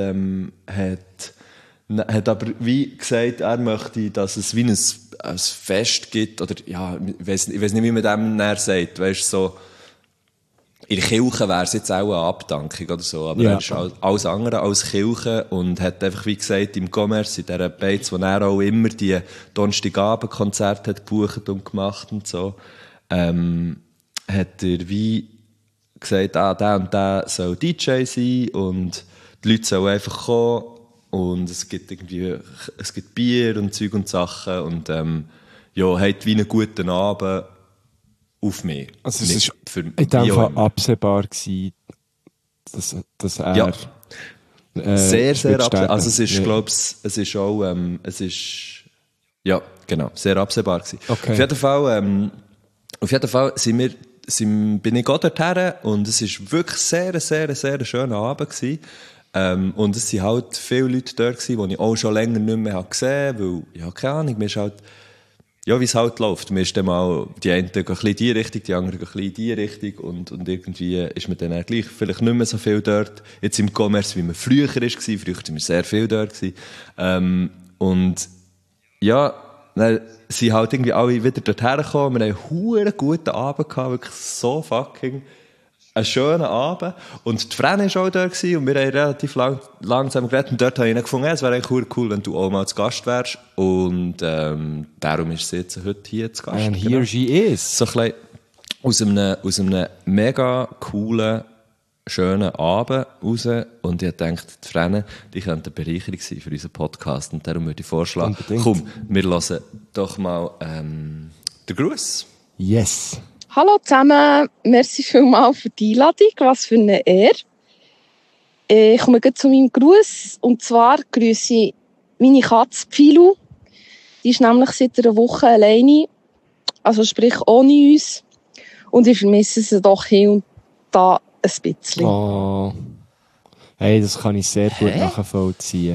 hat aber wie gesagt, er möchte, dass es wie ein Fest gibt, oder ich weiß nicht, wie man dem näher sagt, weißt, so, in der Kirche wäre es jetzt auch eine Abdankung oder so, aber er ist alles andere als Kirche und hat einfach, wie gesagt, im Commerce, in dieser Beiz, wo er auch immer die Donnerstagabend-Konzerte hat gebucht und gemacht und so, hat er wie gesagt, der und der soll DJ sein und die Leute sollen einfach kommen und es gibt Bier und Zeug und Sachen und hat wie einen guten Abend auf mich. Also es war für in dem Fall absehbar gewesen, dass er sehr, sehr absehbar. Also es ist, glaube ich, es ist auch sehr absehbar gewesen. Okay. Auf jeden Fall bin ich dorthin und es war wirklich sehr, sehr, sehr schöner Abend gewesen. Und es waren halt viele Leute dort gewesen, die ich auch schon länger nicht mehr gesehen habe, weil, keine Ahnung, mir ist halt, wie es halt läuft. Mir ist dann mal, die einen gehen ein bisschen in die Richtung, die anderen gehen ein bisschen in die Richtung und irgendwie ist man dann gleich vielleicht nicht mehr so viel dort. Jetzt im Commerce, wie man früher war. Früher waren wir sehr viel dort gewesen. Und dann sind halt irgendwie alle wieder dorthin gekommen. Wir haben einen guten Abend gehabt, wirklich so fucking einen schönen Abend. Und die Frenne war auch da gewesen, und wir haben relativ langsam geredet. Und dort habe ich dann gefunden, es wäre eigentlich cool, wenn du auch mal zu Gast wärst. Und darum ist sie jetzt heute hier zu Gast. And here she is. So ein bisschen, aus einem mega coolen, schönen Abend raus und ich dachte, die Freunde, die könnten eine Bereicherung sein für unseren Podcast und darum würde ich vorschlagen, Unbedingt. komm, wir hören doch mal den Gruß. Yes. Hallo zusammen, merci vielmals für die Einladung, was für eine Ehre. Ich komme gleich zu meinem Gruß und zwar grüße ich meine Katze Pilu. Die ist nämlich seit einer Woche alleine, also sprich ohne uns. Und ich vermisse sie doch hier und da ein bisschen. Oh. Hey, das kann ich sehr gut nachvollziehen.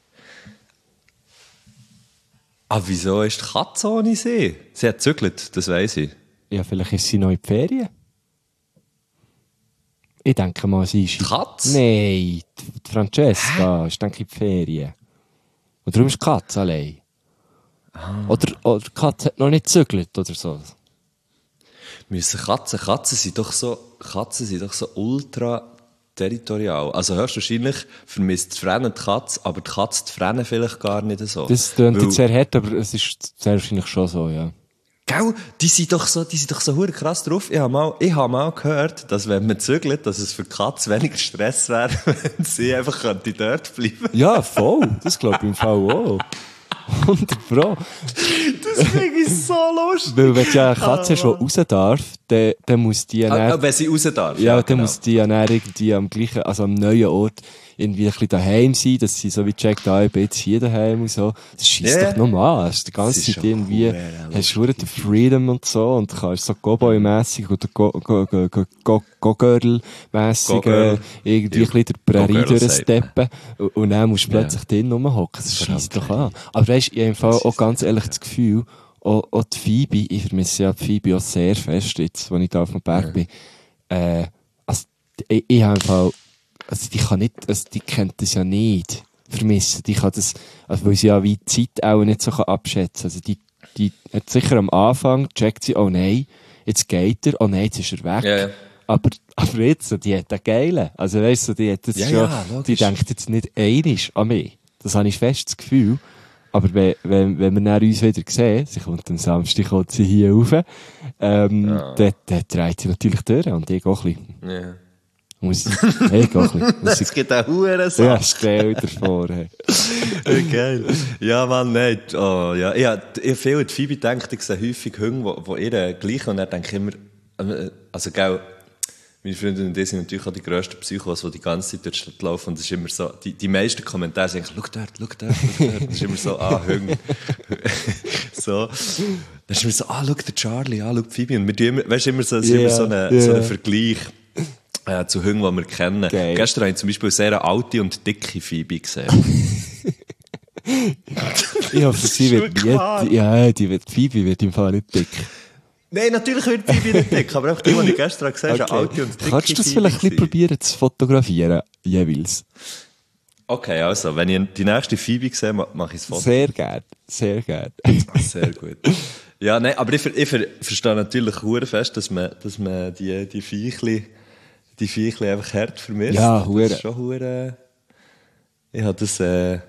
Ah, wieso ist die Katze ohne sie? Sie hat gezügelt, das weiss ich. Ja, vielleicht ist sie noch in die Ferien. Ich denke mal, sie ist... Die Katze? Nein, die Francesca ist denke ich in die Ferien. Und darum ist die Katze allein. Oder die Katze hat noch nicht gezügelt oder so. Katzen sind doch so ultra territorial. Also höchstwahrscheinlich vermisst die Fränne die Katze, aber die Katze die Fränne vielleicht gar nicht so. Das klingt jetzt sehr hart, aber es ist sehr wahrscheinlich schon so, ja. Gell? Die sind doch so hure krass drauf. Ich habe mal gehört, dass wenn man zügelt, dass es für die Katze weniger Stress wäre, wenn sie einfach könnte dort bleiben. Ja, voll. Das glaube ich im Fall auch. 100%. Das finde ich so lustig. Weil wenn ja eine Katze schon raus darf, dann muss die Wenn sie raus darf. ja, dann genau. muss die ja dann irgendwie am gleichen, also am neuen Ort irgendwie ein bisschen daheim sein, dass sie so wie checkt, ich bin jetzt hier daheim und so. Das scheisst Ja. doch nochmal an. Hast die ganze Das ist Zeit schon irgendwie, hure hast du den Freedom und so und kannst so Cowboy-mässig oder Go-Girl-mässig Go-Girl. irgendwie ein bisschen der Prärie Go-Girl durchsteppen und dann musst du plötzlich drin rumhocken. Das scheisst doch an. Aber weisst, ich habe im Fall auch ganz ehrlich das Gefühl, auch die Phoebe, ich vermisse ja die Phoebe auch sehr fest jetzt, als ich da auf dem Berg bin. Also, ich habe im Fall, also die kennt das ja nicht vermissen. Die kann das, also weil sie ja wie die Zeit auch nicht so abschätzen kann. Also die hat sicher am Anfang checkt sie, oh nein, jetzt geht er, oh nein, jetzt ist er weg. Ja, ja. Aber jetzt, so, die hat einen geilen. Also weißt du, die hat jetzt Ja, schon, ja, logisch. die denkt jetzt nicht einisch an mich. Das habe ich fest das Gefühl. Aber wenn wir dann uns wieder sehen, sie kommt am Samstag, kommt sie hier rauf, dann dreht sie natürlich durch und ich auch ein bisschen. Ja. Ich auch ein bisschen. Es gibt auch Huren Ja, stell dir vor. Hey. Geil. Ja, Mann, nein. Oh, ja. Ich habe viel an die Phoebe gedacht, ich sehe häufig Hunde, die ihr gleichen und dann denke ich immer, also, gell, meine Freundin und ich sind natürlich auch die grössten Psychos, die ganze Zeit durch die Stadt laufen und es ist immer so, die meisten Kommentare sagen, schau dort. Das ist immer so, Hunde. So. Dann ist immer so, schau der Charlie, schau die Phoebe. Und wir tun immer, weißt du, immer so, es ist immer so ein Vergleich. Zu Hunden, die wir kennen. Geil. Gestern habe ich zum Beispiel eine sehr alte und dicke Phoebe gesehen. Ich hoffe, sie wird die Phoebe wird im Fall nicht dick. Nein, natürlich wird die Phoebe nicht dick, aber einfach die ich gestern gesehen habe, ist eine alte und dicke Kannst du das Phoebe vielleicht ein bisschen gewesen. probieren zu fotografieren, jeweils? Okay, also, wenn ich die nächste Phoebe sehe, mache ich das Foto. Sehr gern, sehr gern. Sehr gut. Ja, nein, aber ich verstehe natürlich sehr fest, dass man die Viechli einfach hart vermisst. Ja, Das hure. ist schon hure. Ich habe das,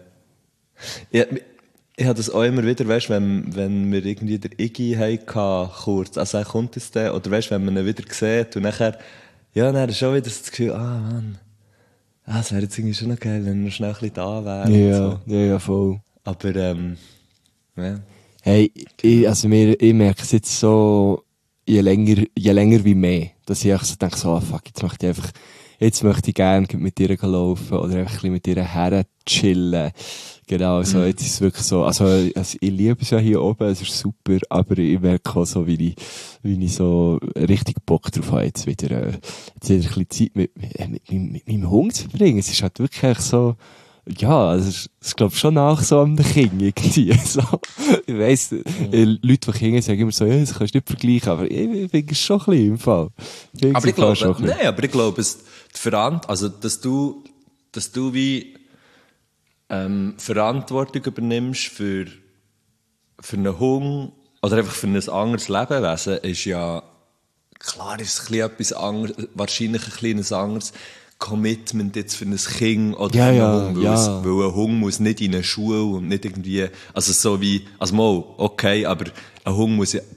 ich habe das auch immer wieder, weißt, wenn wir irgendwie der Iggy hatten, kurz, also er kommt es dann, oder weißt, wenn man ihn wieder sieht und nachher, ja, dann hast du schon wieder das Gefühl, Mann, es wäre jetzt irgendwie schon noch geil, wenn wir noch schnell ein bisschen da wären. und so. Ja, voll. Aber, ja. Hey, ich merke es jetzt so, je länger wie mehr, dass ich einfach so denke, fuck, jetzt möchte ich gerne mit ihr laufen oder einfach ein bisschen mit ihr her chillen. Genau, also jetzt ist es wirklich so, also ich liebe es ja hier oben, es ist super, aber ich merke auch so, wie ich so richtig Bock drauf habe, jetzt wieder ein bisschen Zeit mit meinem Hund zu verbringen. Es ist halt wirklich so, ja, es ist glaube ich schon nach so einem Kind irgendwie. So. Ich weiss, Leute, die Kinder sagen immer so, ja, das kannst du nicht vergleichen, aber ich finde es schon ein bisschen im Fall. Aber ich glaube, also, dass du wie, Verantwortung übernimmst für einen Hund oder einfach für ein anderes Lebewesen, ist ja, klar ist es ein bisschen etwas anderes, wahrscheinlich ein kleines anderes Commitment jetzt für ein Kind oder für einen Hund, weil ein Hund muss nicht in eine Schule und nicht irgendwie, also so wie, also mal, okay, aber ein Hund muss ja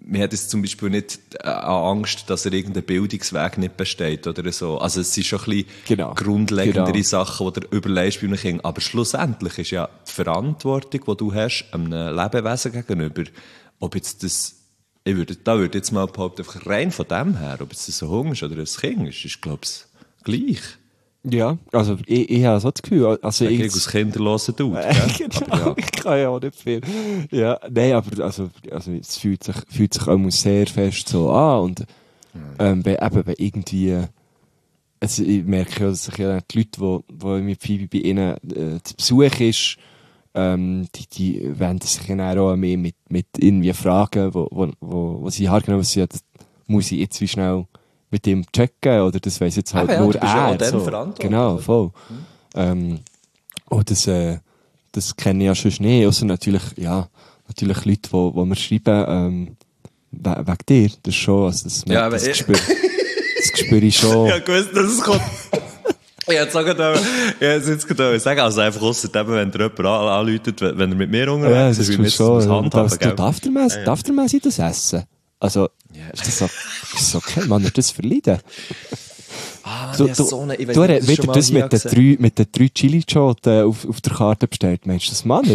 man hat jetzt zum Beispiel nicht Angst, dass irgendein Bildungsweg nicht besteht oder so. Also es sind schon ein bisschen grundlegendere Sachen, die du überlegst bei einem Kind. Aber schlussendlich ist ja die Verantwortung, die du hast, einem Lebewesen gegenüber, ob jetzt das, da würde jetzt mal behaupten, einfach rein von dem her, ob jetzt das ein Hund ist oder ein Kind ist, glaube ich, gleich. Ja, also ich habe so das Gefühl. Also ich aus kinderlosen Dude, genau, ja. Ich kann ja auch nicht viel. Ja, nein, aber also es fühlt sich auch sehr fest so an und wenn irgendwie, also ich merke ja, dass sich ja die Leute, die mit Phoebe bei ihnen zu Besuch ist, die wenden sich dann auch mehr mit irgendwie Fragen, wo sie haargenau wissen, das muss ich jetzt wie schnell mit ihm checken, oder das weiss jetzt halt nur er. Ja, so. Genau, voll. Und das kenne ich ja schon nicht, außer natürlich Leute, die mir schreiben, wegen dir, das ist schon, also das spüre ich schon. Ja, gewusst, dass es kommt. Ich hätte jetzt gerade sagen, also einfach ausser dem, wenn dir jemand anläutet, wenn er mit mir unterwegs ist, wie wir das handhaben, gell? Darf der Messi das essen? Also, ist das okay? Man hat das verleiden. Du wieder das mit den 3 Chili-Choten auf der Karte bestellt. Meinst du das, Mann?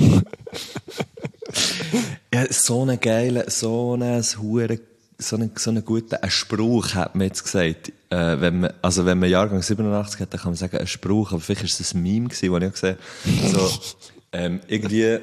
Ja, so einen geilen, so einen guten Spruch hat man jetzt gesagt. Wenn man Jahrgang 87 hat, dann kann man sagen, ein Spruch, aber vielleicht war es ein Meme gewesen, wo ich auch gesehen habe. Irgendwie,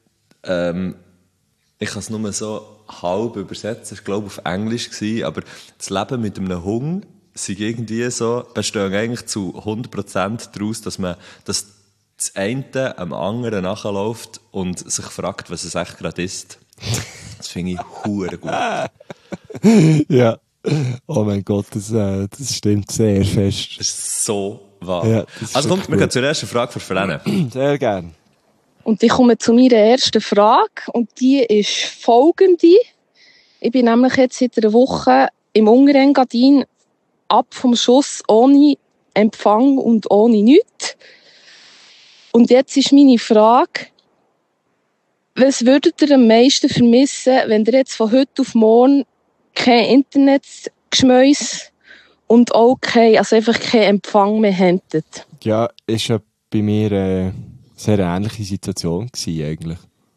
ich kann es nur so halb übersetzen, ich glaube auf Englisch gewesen, aber das Leben mit einem Hund besteht eigentlich zu 100% daraus, dass das eine am anderen nachläuft und sich fragt, was es echt gerade ist. Das finde ich hure gut. Ja. Oh mein Gott, das stimmt sehr fest. Das ist so wahr. Ja, also kommt, wir gehen zur ersten Frage für Verena. Sehr gerne. Und ich komme zu meiner ersten Frage und die ist folgende. Ich bin nämlich jetzt seit einer Woche im Unterengadin ab vom Schuss ohne Empfang und ohne nichts. Und jetzt ist meine Frage, was würdet ihr am meisten vermissen, wenn ihr jetzt von heute auf morgen kein Internetgeschmäus und auch einfach keinen Empfang mehr hättet? Ja, ist ja bei mir eine sehr ähnliche Situation gewesen, eigentlich.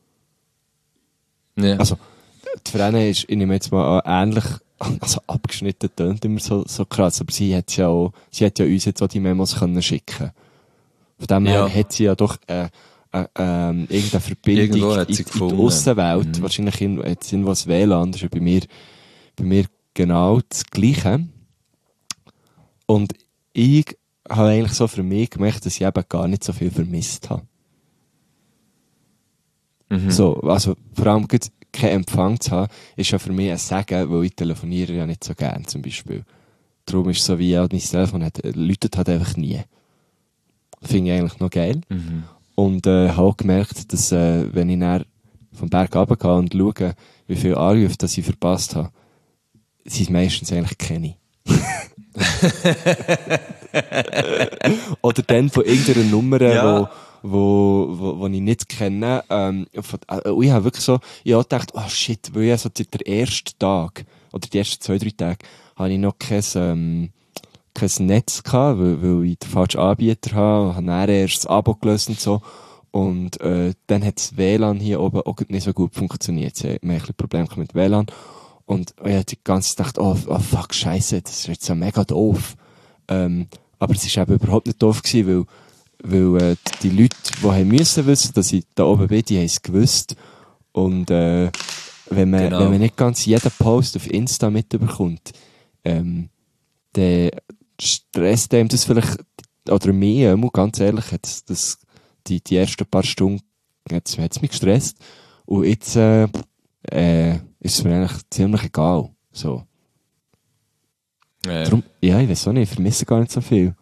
Ja. Also, die Verena ist, ich nehme jetzt mal an, ähnlich, also abgeschnitten tönt immer so krass, aber sie hat ja uns jetzt auch die Memos können schicken. Von dem her hat sie ja doch irgendeine Verbindung in die Aussenwelt. Wahrscheinlich hat sie irgendwas WLAN, das ist ja bei mir genau das Gleiche. Und ich habe eigentlich so für mich gemerkt, dass ich eben gar nicht so viel vermisst habe. Mhm. So, also vor allem keinen Empfang zu haben, ist ja für mich ein Segen, weil ich telefoniere ja nicht so gern zum Beispiel. Darum ist es so, wie auch mein Telefon hat, läutet halt einfach nie. Finde ich eigentlich noch geil. Mhm. Und habe auch gemerkt, dass wenn ich dann vom Berg runtergehe und schaue, wie viele Anrufe das ich verpasst habe, sind meistens eigentlich keine. Oder dann von irgendeiner Nummer, wo ich nicht kenne. Ich habe wirklich so, ich habe gedacht, oh shit, weil ich so der erste Tag, oder die ersten 2-3 Tage, habe ich noch kein Netz gehabt, weil ich den falschen Anbieter habe dann erst das Abo gelöst und so. Und dann hat das WLAN hier oben auch nicht so gut funktioniert. Ich habe ein bisschen Probleme mit WLAN. Und ich habe die ganze Zeit gedacht, oh fuck, scheiße, das ist jetzt so mega doof. Aber es war eben überhaupt nicht doof gewesen, weil die Leute, die haben müssen wissen, dass ich da oben bin, die haben es gewusst. Und wenn man nicht ganz jeden Post auf Insta mitbekommt, dann stresst einem das vielleicht, oder mir, ganz ehrlich, die ersten paar Stunden hat's mich gestresst. Und jetzt ist es mir eigentlich ziemlich egal. So. Darum, ich weiß auch nicht, ich vermisse gar nicht so viel.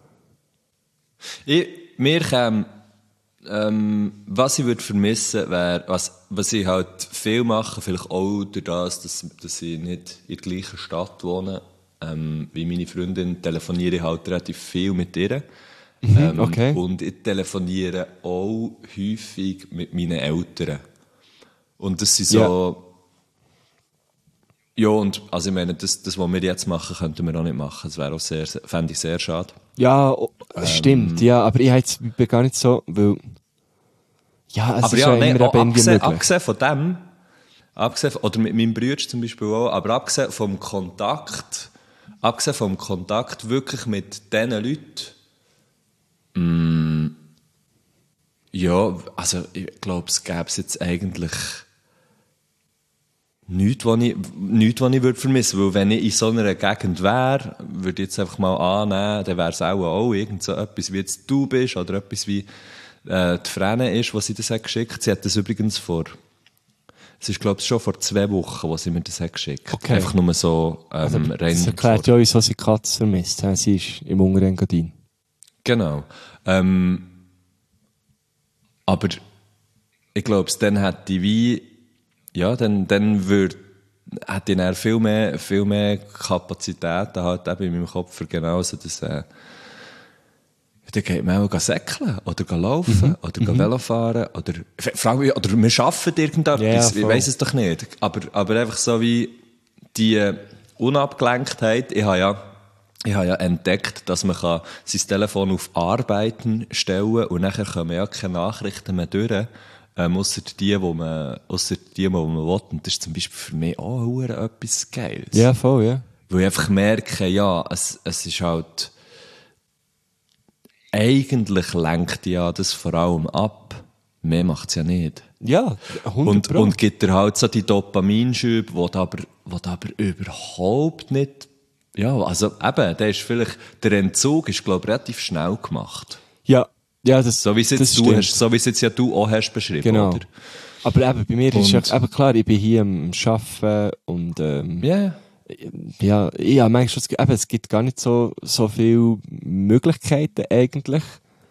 Was ich würde vermissen, wäre, was ich halt viel mache, vielleicht auch durch das, dass ich nicht in der gleichen Stadt wohne, wie meine Freundin, telefoniere ich halt relativ viel mit ihr. Okay. Und ich telefoniere auch häufig mit meinen Eltern. Und das sind so, Ja, und also ich meine, das, was wir jetzt machen, könnten wir auch nicht machen. Das wäre auch fände ich sehr schade. Ja, stimmt, ja, aber bin gar nicht so, weil, ja, es Aber ist ja, ja immer eben irgendwie möglich. abgesehen von dem, oder mit meinem Bruder zum Beispiel auch, aber abgesehen vom Kontakt wirklich mit diesen Leuten, ja, also ich glaube, es gäbe jetzt eigentlich nichts, was ich würde vermissen würde. Weil wenn ich in so einer Gegend wäre, würde ich jetzt einfach mal annehmen, dann wäre es auch irgend so etwas, wie jetzt du bist, oder etwas wie die Frene ist, was sie das hat geschickt. Sie hat das übrigens es ist, glaube ich, schon vor 2 Wochen, wo sie mir das hat geschickt. Okay. Einfach nur so rein. Das erklärt ja uns, was sie Katze vermisst. Sie ist im Unterengadin. Genau. Aber ich glaube, dann hätte ich wie, ja, dann hätte ich dann viel mehr Kapazitäten halt eben in meinem Kopf für genau so das, dann geht man auch säckeln oder laufen oder Velo fahren oder wir arbeiten irgendetwas, ich weiss es doch nicht. Aber einfach so wie die Unabgelenktheit, ich habe ja entdeckt, dass man sein Telefon auf Arbeiten stellen kann und nachher kommen ja keine Nachrichten mehr durch, ausser die man will. Und das ist zum Beispiel für mich auch etwas Geiles. Ja, voll, ja. Weil ich einfach merke, ja, es ist halt, eigentlich lenkt ja das vor allem ab. Mehr macht es ja nicht. Ja, 100%. Und gibt dir halt so die Dopaminschübe, die aber überhaupt nicht, ja, also eben, der Entzug ist, glaube ich, relativ schnell gemacht. Ja, das So wie es jetzt ja du auch hast beschrieben, genau. oder? Aber eben, bei mir ist ja eben klar, ich bin hier am Arbeiten und, ja, manchmal eben, es gibt gar nicht so viele Möglichkeiten eigentlich,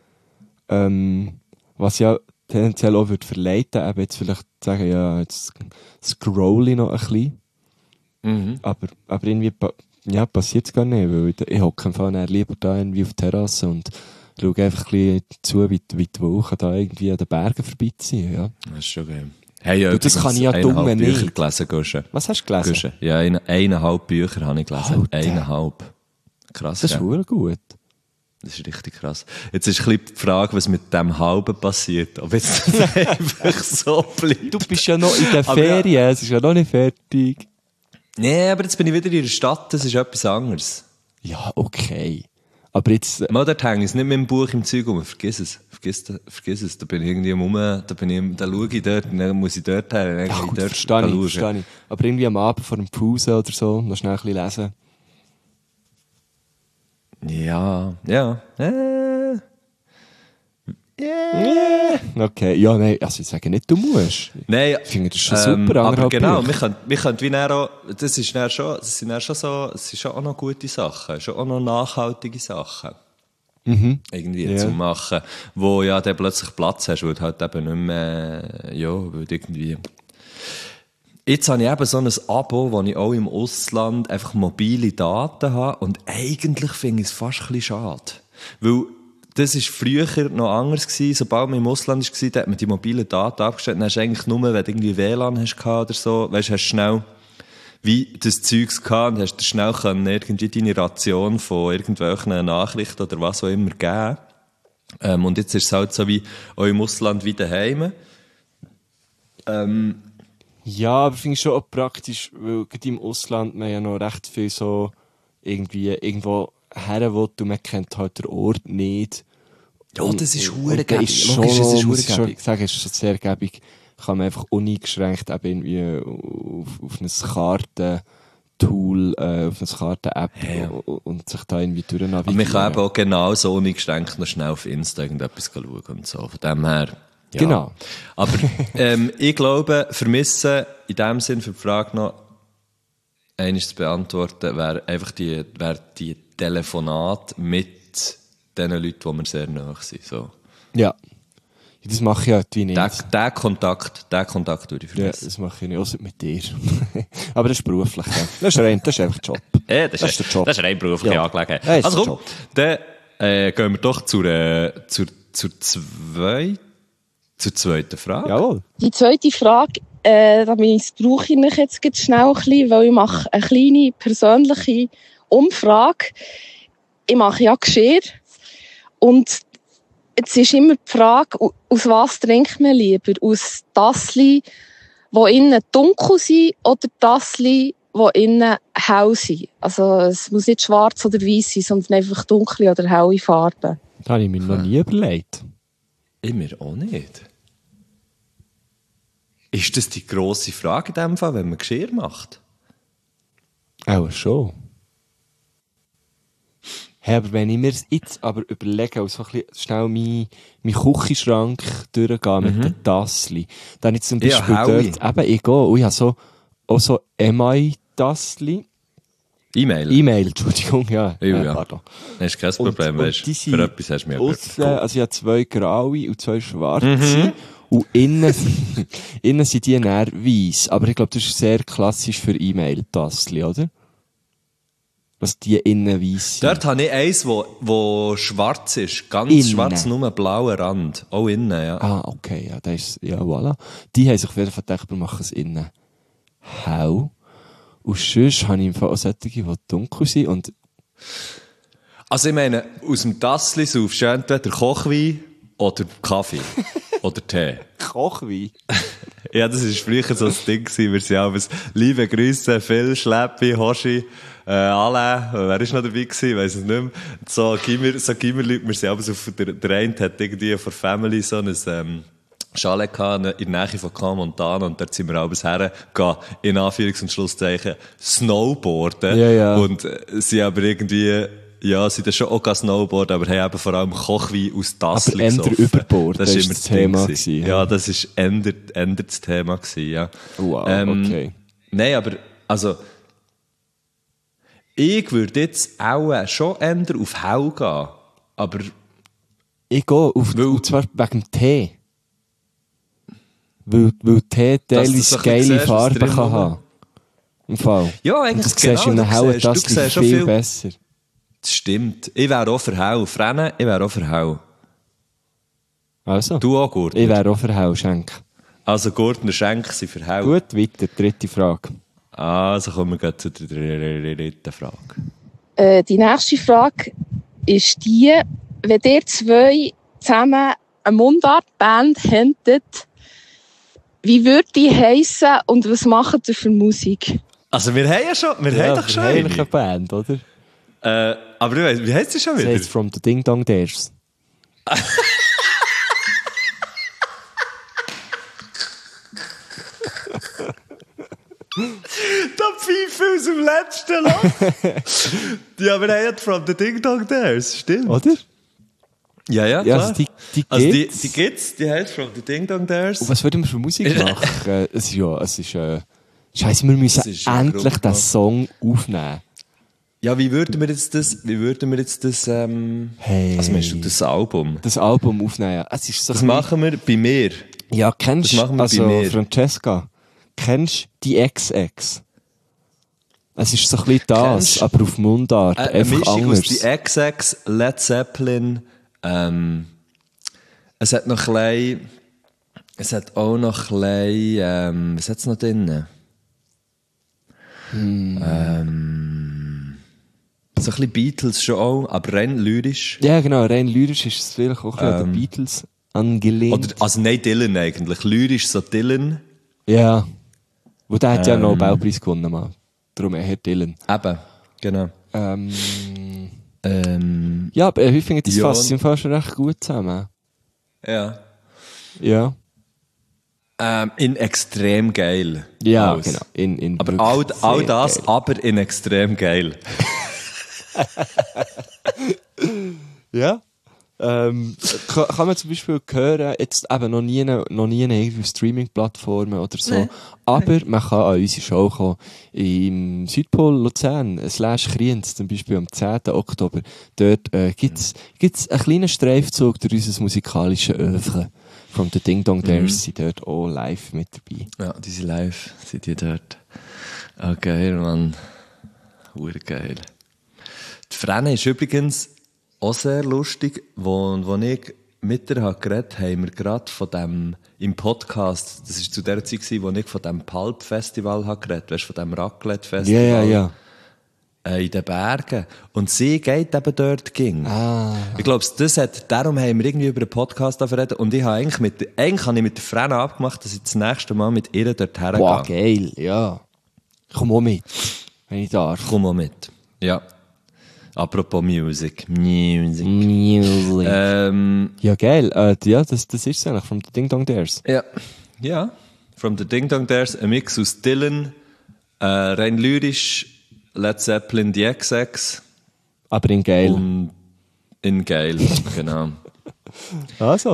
was ja tendenziell auch würde verleiten, eben jetzt vielleicht sagen, ja, jetzt scroll ich noch ein bisschen, aber irgendwie passiert es gar nicht, weil ich hocke im Fall lieber da irgendwie auf der Terrasse und schaue einfach ein bisschen zu, wie die Wolken da irgendwie an den Bergen vorbeiziehen, ja. Das ist schon geil. Hey, Du, das kann ich ja dumme Bücher nicht. gelesen, Gusche. Was hast du gelesen? Ja, 1,5 Bücher habe ich gelesen. Alter. 1,5. Krass, Das ist ja. verdammt gut. Das ist richtig krass. Jetzt ist ein bisschen die Frage, was mit dem Halben passiert. Ob jetzt das einfach so bleibt. Du bist ja noch in den Aber ja. Ferien, es ist ja noch nicht fertig. Nee, aber jetzt bin ich wieder in der Stadt, das ist etwas anderes. Ja, okay. Aber jetzt, Mal dort hänge ich es nicht mit dem Buch im Zeug um, vergiss es. Da bin ich irgendwie da schaue ich dort, dann muss ich dort her, dann ja, gehe ich gut, dort verstehe ich. Aber irgendwie am Abend vor dem Pause oder so, noch schnell ein bisschen lesen. Ja. Okay, ja, nein, also ich sage nicht, du musst. Nein, Ich finde das schon super, aber 1,5 genau, Bücher. wir können wie dann auch, das sind dann schon auch noch gute Sachen, schon auch noch nachhaltige Sachen. Irgendwie zu machen, wo ja dann plötzlich Platz hast, weil du halt eben nicht mehr, weil du irgendwie... Jetzt habe ich eben so ein Abo, wo ich auch im Ausland einfach mobile Daten habe und eigentlich finde ich es fast ein bisschen schade. Weil das war früher noch anders gewesen. Sobald man im Ausland war, da hat man die mobilen Daten abgestellt. Dann hast du eigentlich nur, wenn du irgendwie WLAN hast oder so, weißt, hast du schnell wie das Zeugs gehabt und hast dir schnell können irgendwie deine Ration von irgendwelchen Nachrichten oder was auch immer geben. Und jetzt ist es halt so wie auch im Ausland wie daheim. Ja, aber finde ich schon auch praktisch, weil gerade im Ausland man ja noch recht viel so irgendwie irgendwo her will und man kennt halt den Ort nicht. Ja, das ist Und verdammt da gäbig. ist Logisch, das ist muss ich verdammt schon sagen, es ist schon sehr gäbig. Kann man einfach uneingeschränkt eben irgendwie auf eine Kartentool, auf eine Karten-App und sich da irgendwie durchnavigieren. Aber man kann eben auch genauso uneingeschränkt noch schnell auf Insta irgendetwas schauen und so. Von dem her, ja. Genau. Aber ich glaube, vermissen, in dem Sinn für die Frage noch eines zu beantworten, wäre einfach die Telefonat mit den Leuten, die mir sehr nahe sind. So. Ja. Das mache ich halt wie nicht. Den Kontakt würde ich Ja, vermissen. das mache ich nicht, außer mit dir. Aber das ist beruflich. Ja. Das ist einfach Job. Das ist der Job. Das ist eine berufliche Ja. Angelegenheit. Ja, ist Also der komm, Job. dann gehen wir doch zur zweiten Frage. Jawohl. Die zweite Frage Das brauche ich mich jetzt gerade schnell ein bisschen, weil ich mache eine kleine persönliche Umfrage. Ich mache ja Geschirr. Und jetzt ist immer die Frage, aus was trinkt man lieber? Aus Tassli, die innen dunkel sind, oder Tassli, die innen hell sind? Also es muss nicht schwarz oder weiß sein, sondern einfach dunkle oder helle Farben. Das habe ich mir noch nie überlegt. Ich mir auch nicht. Ist das die grosse Frage in dem Fall, wenn man Geschirr macht? Auch schon. Hey, aber wenn ich mir jetzt aber überlege, so ein bisschen schnell meinen Küchenschrank durchgehe mit den Tassli, dann jetzt zum Beispiel dort, eben, ich gehe, und ich habe auch so Emai-Tassli. E-Mail, Entschuldigung, ja. Pardon. Das ist kein Problem, weißt du, für etwas hast du mir aussen, also ich habe 2 graue und 2 schwarze. Und innen sind die dann weiss. Aber ich glaube, das ist sehr klassisch für E-Mail-Tassli, oder? Was die innen weiss sind. Dort habe ich eins, wo schwarz ist. Ganz innen. Schwarz, nur ein blauer Rand. Auch innen, ja. Ah, okay, ja, das ist, ja, voilà. Die haben sich auf jeden Fall gedacht, wir machen es innen hell. Und sonst habe ich im Fall auch solche, die dunkel sind. Und also ich meine, aus dem Tassli saufst du entweder Kochwein oder Kaffee. Oder Tee. Kochwein? Ja, das war früher so ein Ding gewesen. Wir sind auch liebe Grüße, Phil, Schleppi, Hoshi, Alain, wer ist noch dabei gewesen? Ich weiss es nicht mehr. So Gimmer-Leute, wir sind aber so, der eine hat irgendwie von Family so ein, Chalet gehabt, in der Nähe von Camontana, und dort sind wir abends hergegangen, in Anführungs- und Schlusszeichen, Snowboarden. Ja. Und sie aber irgendwie, ja, sie sind schon auch Snowboarden, aber haben eben vor allem Kochwein aus Tassli gesoffen. Aber Überbord, das war immer das Thema gewesen. Ja, das ist ändert das Thema gewesen, ja. Wow, okay. Nein, aber, also, ich würde jetzt auch schon ändern auf hell gehen, aber... Ich gehe auf, und zwar wegen dem Tee. Weil Tee teilweise geile Farben kann haben. Im Fall. Ja, eigentlich und das siehst du in einem hellen Tassli viel besser. Das stimmt. Ich wäre auch für hell. Frennen, ich wäre auch für hell. Also? Du auch, Gurtner? Ich wäre auch für hell, Schenk. Also Gurtner, Schenk sind für hell. Gut, weiter, dritte Frage. Also kommen wir zu der dritten Frage. Die nächste Frage ist die, wenn ihr zwei zusammen eine Mundartband hättet, wie würde die heissen und was macht ihr für Musik? Also wir haben ja schon, wir haben doch schon eine Band, oder? Aber du weißt, wie heisst sie schon wieder? Das heisst From the Ding Dong Dares. Da pfeife aus dem letzten Loch. Ja, wir haben ja From the Ding Dong Dares, stimmt. Oder? Ja, Ja, klar. also die die gibt's, die heißt From the Ding Dong Dares. Und was würden wir für Musik machen? Es ist Scheiße, wir müssen endlich den Song aufnehmen. Ja, wie würden wir jetzt das, Hey. Also meinst du das Album? Das Album aufnehmen. Es ist so Das machen wir bei mir. Ja, kennst du, also bei mir. Francesca, kennst du die XX? Es ist so ein bisschen das, aber auf Mundart, einfach Mischung anders. aus die XX, Led Zeppelin, es hat noch klein, es hat auch noch klein, was hat's noch drin? So ein bisschen Beatles schon auch, aber rein lyrisch. Ja, genau, rein lyrisch ist es vielleicht auch ein bisschen an die Beatles angelehnt. Oder, also nein, Dylan eigentlich. Lyrisch so Dylan. Ja. Wo der hat ja einen Nobelpreis gewonnen, mal. Darum eher Dylan. Eben, genau. Ja, aber ich finde, das ja, fasst im Fall schon recht gut zusammen. Ja. Ja. In extrem geil. Ja, Alles. genau. In aber wirklich all sehr das, geil. aber in extrem geil. Ja. Kann man zum Beispiel hören, jetzt eben noch nie irgendwie auf Streaming-Plattformen oder so, Nee. aber man kann an unsere Show kommen, im Südpol Luzern, /Kriens, zum Beispiel am 10. Oktober. Dort gibt's einen kleinen Streifzug durch unser musikalisches Övre. From the Ding Dong Dares sind dort auch live mit dabei. Ja, die sind live, sind die dort. Ah, geil, Mann. Hure geil. Die Frenne ist übrigens auch sehr lustig, wo ich mit dir habe geredet, haben wir gerade von dem, im Podcast, das war zu der Zeit, wo ich von dem Pulp-Festival habe geredet, weißt du, von dem Raclette-Festival. Ja. In den Bergen. Und sie geht eben dort ging. Ah. Ich glaube, darum haben wir irgendwie über den Podcast reden. Und ich habe eigentlich habe ich mit der Fran abgemacht, dass ich das nächste Mal mit ihr dort hergehe. Boah, geil, ja. Komm auch mit, wenn ich darf. Komm mal mit. Ja. Apropos Music. Ja, geil. Ja, das ist es eigentlich, from the Ding Dong Dares. Ja. From the Ding Dong Dares, ein Mix aus Dylan, rein lyrisch, Led Zeppelin, die XX. Aber in geil. Und in geil, genau. Also.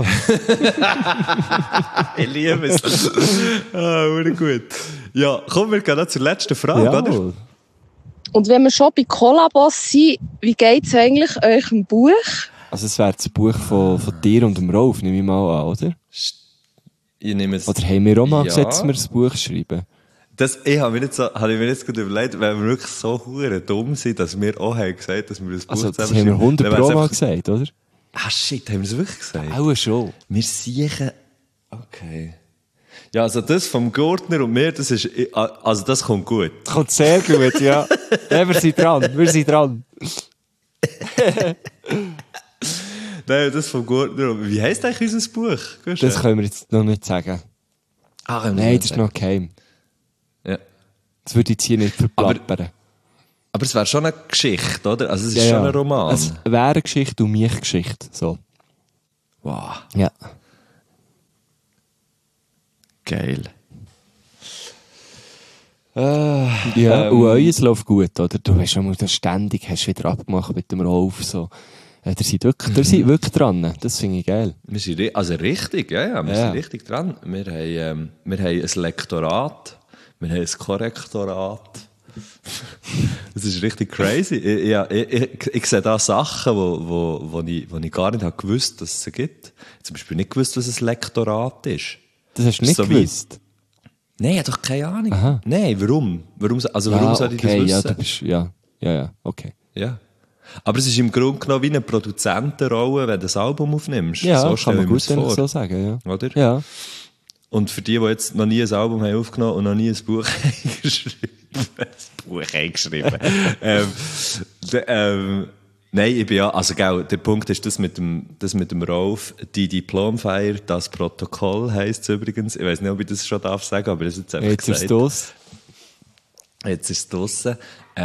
Ich liebe es. Gut. Ja, kommen wir gehen zur letzten Frage, Ja. oder? Und wenn wir schon bei Kollabos sind, wie geht es eigentlich euch im Buch? Also es wäre das Buch von dir und dem Rolf, nehme ich mal an, oder? Ich nehme es. Oder haben wir auch mal Ja. gesagt, dass wir das Buch schreiben? Ich habe mir jetzt gerade überlegt, wenn wir wirklich so hure dumm sind, dass wir auch haben gesagt, dass wir das Buch Also das zusammen haben wir schreiben, 100 dann wär's Pro mal einfach- gesagt, oder? Ah shit, haben wir es wirklich gesagt? Auch schon. Wir siechen. Okay. Ja, also das vom Gurtner und mir, das ist, also das kommt gut. Kommt sehr gut, ja. Ja, wir sind dran. Nein, das vom Gurtner und wie heisst eigentlich unser Buch? Das können wir jetzt noch nicht sagen. können wir Nein, nicht das ist sagen. noch geheim. Ja. Das würde ich jetzt hier nicht verplappern. Aber es wäre schon eine Geschichte, oder? Also es ist schon ein Roman. Es wäre eine Geschichte und mich Geschichte. So. Wow, Ja. geil. Ja, und euch läuft gut, oder? Du hast schon mal das ständig hast wieder abgemacht mit dem Rolf. So. Ihr seid wirklich dran. Das finde ich geil. Wir sind richtig, ja, wir sind richtig dran. Wir haben ein Lektorat, wir haben ein Korrektorat. Das ist richtig crazy. Ich sehe da Sachen, wo ich gar nicht habe gewusst, dass es sie gibt. Zum Beispiel nicht gewusst, was ein Lektorat ist. Das hast du nicht So wie- gewusst? Nein, ich habe doch keine Ahnung. Aha. Nein, warum? Warum soll ich das wissen? Ja, du bist, ja, okay. Ja. Aber es ist im Grunde genommen wie eine Produzentenrolle, wenn du ein Album aufnimmst. Ja, so kann stelle man ich mir gut das vor. so sagen, ja. Oder? Ja. Und für die jetzt noch nie ein Album haben aufgenommen und noch nie ein Buch geschrieben. Nein, ich bin ja, also gell, der Punkt ist, das mit dem Rolf, die Diplomfeier, das Protokoll heisst es übrigens. Ich weiß nicht, ob ich das schon darf sagen, aber das ist jetzt einfach Jetzt ist es das. Jetzt ist es draussen.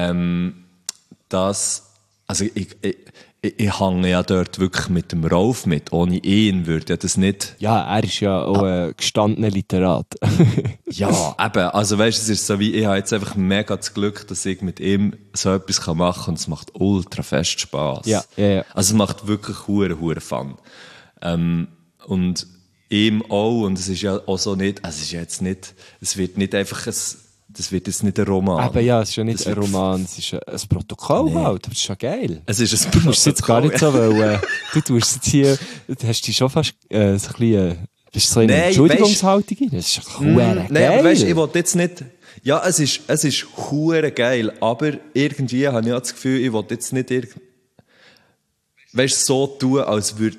Also ich hänge ja dort wirklich mit dem Rolf mit. Ohne ihn würde ja das nicht... Ja, er ist ja auch ein gestandener Literat. Ja, eben. Also weißt du, es ist so wie, ich habe jetzt einfach mega das Glück, dass ich mit ihm so etwas machen kann und es macht ultra fest Spass. Ja. Also es macht wirklich hure Fun. Und ihm auch, und es ist ja auch so nicht, es ist jetzt nicht, es wird nicht einfach das wird jetzt nicht ein Roman. Aber ja, es ist ja nicht Das ein wird- Roman, es ist ein Protokoll halt. Das ist schon geil. Es ist ein Du musst es jetzt gar nicht so, weil du tust jetzt hier, du hast dich schon fast so ein bisschen, bist so in einer Nein, Entschuldigungshaltung rein. Das ist schon geil. Nein, aber weißt, ich will jetzt nicht... Ja, es ist hure geil, aber irgendwie habe ich auch das Gefühl, ich will jetzt nicht weißt, so tun, als würde...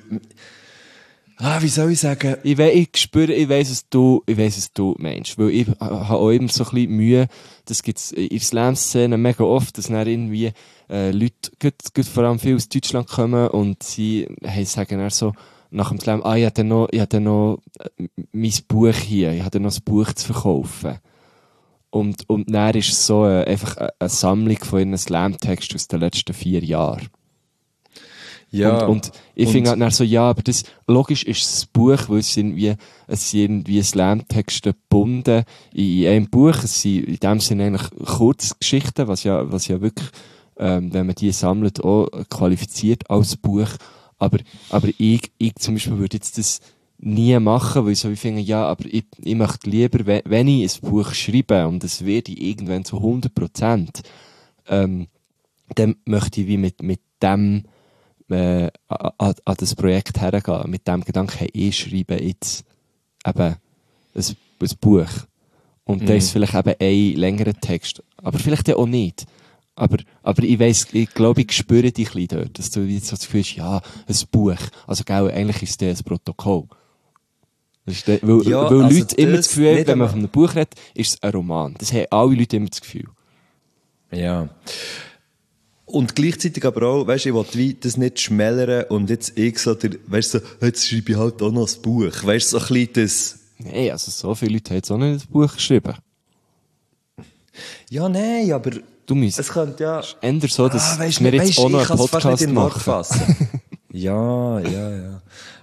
wie soll ich sagen? Ich weiss, was du meinst. Weil ich habe auch immer so ein bisschen Mühe, das gibt's in der Slam-Szene mega oft, dass dann irgendwie Leute, gut vor allem viel aus Deutschland kommen und sie sagen dann so nach dem Slam, ich habe dann noch mein Buch hier, ich habe dann noch ein Buch zu verkaufen. Und dann ist es so einfach eine Sammlung von ihren Slam-Texten aus den letzten 4 Jahren. Ja. Und ich finde halt dann so, ja, aber das, logisch ist es ein Buch, weil es sind irgendwie Slam-Texte gebunden in einem Buch. Es sind in dem Sinne eigentlich Kurzgeschichten, was ja wirklich, wenn man die sammelt, auch qualifiziert als Buch. Aber ich zum Beispiel würde jetzt das nie machen, weil ich finde, ja, aber ich möchte lieber, wenn ich ein Buch schreibe, und das werde ich irgendwann zu 100%, dann möchte ich wie mit dem an das Projekt hergehen, mit dem Gedanken, hey, ich schreibe jetzt eben ein Buch. Und da ist vielleicht eben ein längerer Text. Aber vielleicht ja auch nicht. Aber ich weiss, ich glaube, ich spüre dich ein bisschen dort, dass du jetzt so das Gefühl hast, ja, ein Buch. Also, gell, eigentlich ist das ein Protokoll. Das ist weil Ja, weil also Leute immer das Gefühl haben, nicht wenn man einmal. von einem Buch redet, ist es ein Roman. Das haben alle Leute immer das Gefühl. Ja. Und gleichzeitig aber auch, weißt du, ich wollte wie das nicht schmälern und jetzt so, weißt du, so, jetzt schreibe ich halt auch noch ein Buch. Weißt du, so ein bisschen das. Nein, also so viele Leute haben jetzt auch nicht ein Buch geschrieben. Ja, nein, aber Du musst es könnte ja. ändern so, dass weisst wir du, jetzt auch noch ich einen kann's fast nicht Podcast in Wort machen. fassen. Ja.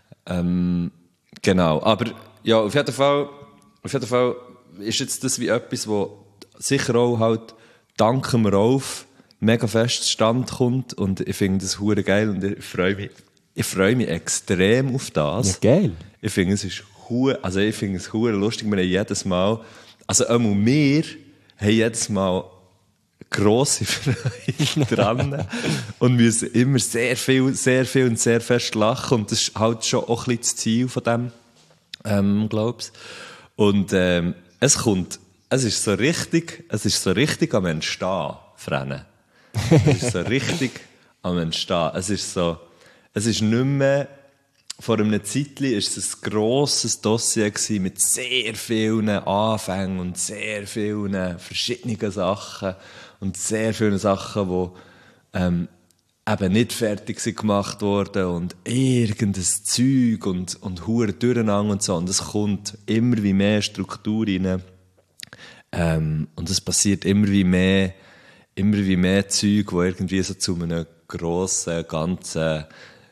Genau. Aber ja, auf jeden Fall ist jetzt das wie etwas, wo sicher auch halt dank dem Rolf mega fest zustande kommt und ich finde das hure geil und ich freue mich extrem auf das. Ja, geil. Ich finde es hure lustig. Wir haben jedes Mal, also einmal wir haben jedes Mal grosse Freude dran und müssen immer sehr viel und sehr fest lachen und das ist halt schon auch ein bisschen das Ziel von dem, glaub's. Und es ist so richtig am Entstehen, Frenne. Es ist so richtig am Entstehen. Es ist nicht mehr, vor einem Zeitchen ist es ein grosses Dossier gewesen mit sehr vielen Anfängen und sehr vielen verschiedenen Sachen und sehr vielen Sachen, die eben nicht fertig sind gemacht worden und irgendein Zeug und hure Durcheinander und so. Und es kommt immer wie mehr Struktur rein. Und es passiert immer wie mehr Zeug, wo irgendwie so zu einem grossen, ganzen,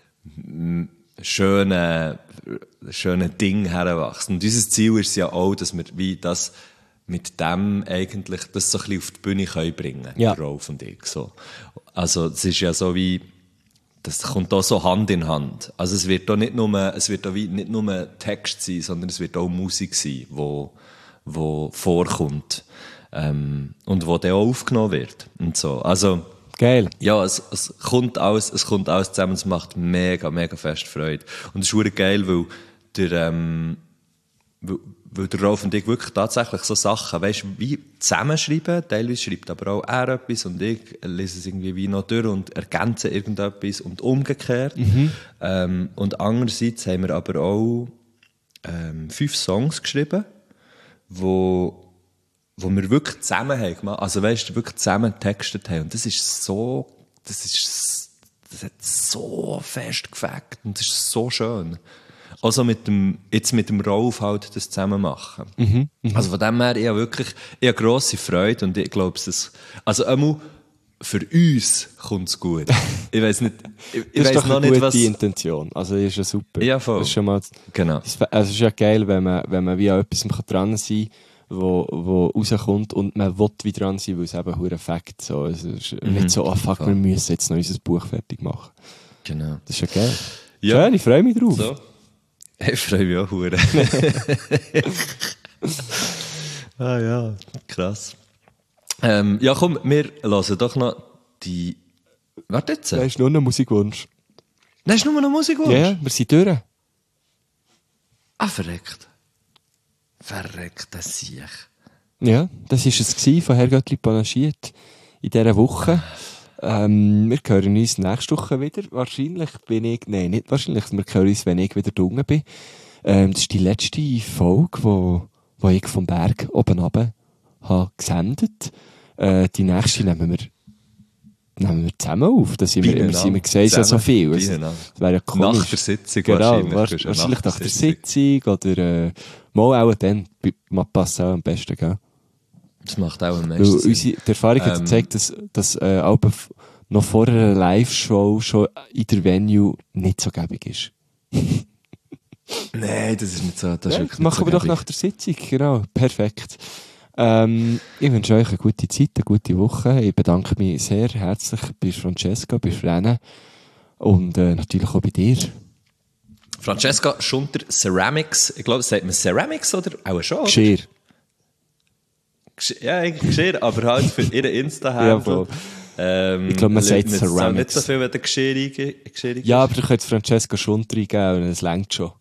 schönen Ding heranwachsen. Und unser Ziel ist ja auch, dass wir wie das mit dem eigentlich das so ein bisschen auf die Bühne können bringen können. Ja. Rolf und ich. So. Also, es ist ja so wie, das kommt auch so Hand in Hand. Also, es wird auch nicht nur Text sein, sondern es wird auch Musik sein, wo vorkommt. Und wo dann auch aufgenommen wird. Und so. Also, Geil. ja, es kommt alles zusammen, es macht mega, mega fest Freude. Und es ist verdammt geil, weil der Rolf und ich wirklich tatsächlich so Sachen, weißt, wie zusammenschreiben, teilweise schreibt aber auch er etwas und ich lese es irgendwie wie noch durch und ergänze irgendetwas und umgekehrt. Und andererseits haben wir aber auch 5 Songs geschrieben, wo wir wirklich zusammen haben gemacht, also weißt du, wirklich zusammen getextet haben. Und das hat so fest gefällt und das ist so schön. Also mit dem Rolf halt das zusammen machen. Also von dem her, ich habe grosse Freude und ich glaube, also einmal für uns kommt es gut. Ich weiss nicht, ich Das ist weiss doch noch eine nicht, gute was... Intention. Also, das ist ja super. Ja, voll. Das ist schon mal, Genau. also, es ist ja geil, wenn man wie an etwas dran sein kann, wo rauskommt und man will wie dran sein, weil es eben hure Fakt so. Es ist nicht so, fuck, wir müssen jetzt noch unser Buch fertig machen. Genau. Das ist ja geil. Ja. Schön, ich freue mich drauf. So. Ich freue mich auch hure. Ja, krass. Ja, komm, wir hören doch noch die... Warte jetzt. Da ist nur noch Musikwunsch. Nein, ist nur noch Musikwunsch? Ja, wir sind durch. Ah, verreckt. Verreckt, das sehe ich. Ja, das war es von Herr Göttli panaschiert in dieser Woche. Wir hören uns nächste Woche wieder. Wahrscheinlich bin ich... Nein, nicht wahrscheinlich. Wir hören uns, wenn ich wieder drunten bin. Das ist die letzte Folge, wo ich vom Berg oben runter habe gesendet. Die nächste nehmen wir zusammen auf. Da sind wir gesagt, ja so viel. Das wäre ja komisch. Nach der Sitzung genau, wahrscheinlich. Wahrscheinlich nach der Sitzung oder mal auch dann. Passt auch am besten, gell? Das macht auch am meisten Sinn. Die Erfahrung hat gezeigt, dass Alben noch vor einer Live-Show schon in der Venue nicht so gäbig ist. Nein, das ist nicht so. Das ist wirklich machen nicht wir so doch nach der Sitzung, genau. Perfekt. Ich wünsche euch eine gute Zeit, eine gute Woche. Ich bedanke mich sehr herzlich bei Francesca, bei Frene und natürlich auch bei dir. Francesca Schunter Ceramics. Ich glaube, sagt man Ceramics oder auch schon? Geschirr. Ja, eigentlich Geschirr, aber halt für ihre Insta-Handle. Ich glaube, man sagt Ceramics. Ceramics. Nicht so viel, wenn der Geschirr Ja, aber du könntest Francesca Schunter eingeben und es reicht schon.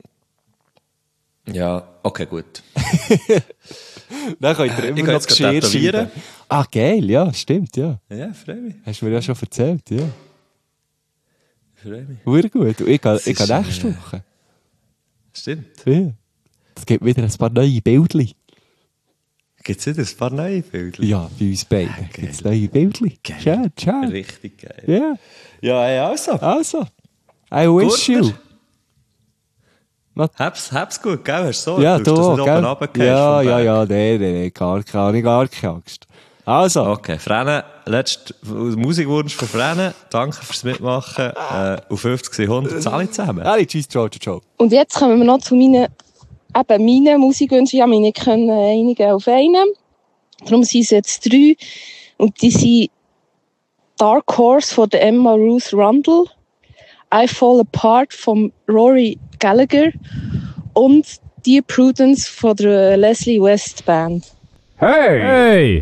Ja, okay, gut. Dann könnt ihr immer Ich noch jetzt Geschirr tätowieren. schreiben. Ah, geil, ja, stimmt, ja. Ja, freue mich. Hast du mir ja schon erzählt, ja. Freue mich. Sehr gut. Und ich gehe ist, nächste Woche. Stimmt. Ja. Es gibt wieder ein paar neue Bildchen. Gibt es wieder ein paar neue Bilder? Ja, bei uns beiden geil. gibt es neue Bildchen. Geil. Schön, schön. Richtig geil. Ja, Ja, hey, also. also. I wish Gut, you. Hab's gut, gell? Hast du so? Ja, du hast das du, nicht gell? oben runtergefallen Ja, vom ja, Berg. ja, nee, gar keine Angst. Also. Okay, Frenne, letzter Musikwunsch von Frenne. Danke fürs Mitmachen. Auf 50 sind 100 zahle ich zusammen. Allez, tschüss, ciao, ciao, ciao. Und jetzt kommen wir noch zu meinen Musikwünschen. Ich habe mich nicht einigen auf einen. Darum sind es jetzt 3. Und die sind Dark Horse von der Emma Ruth Rundle, I Fall Apart von Rory Gallagher und Dear Prudence von der Leslie West Band. Hey!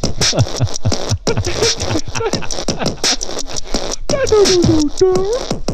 Hey!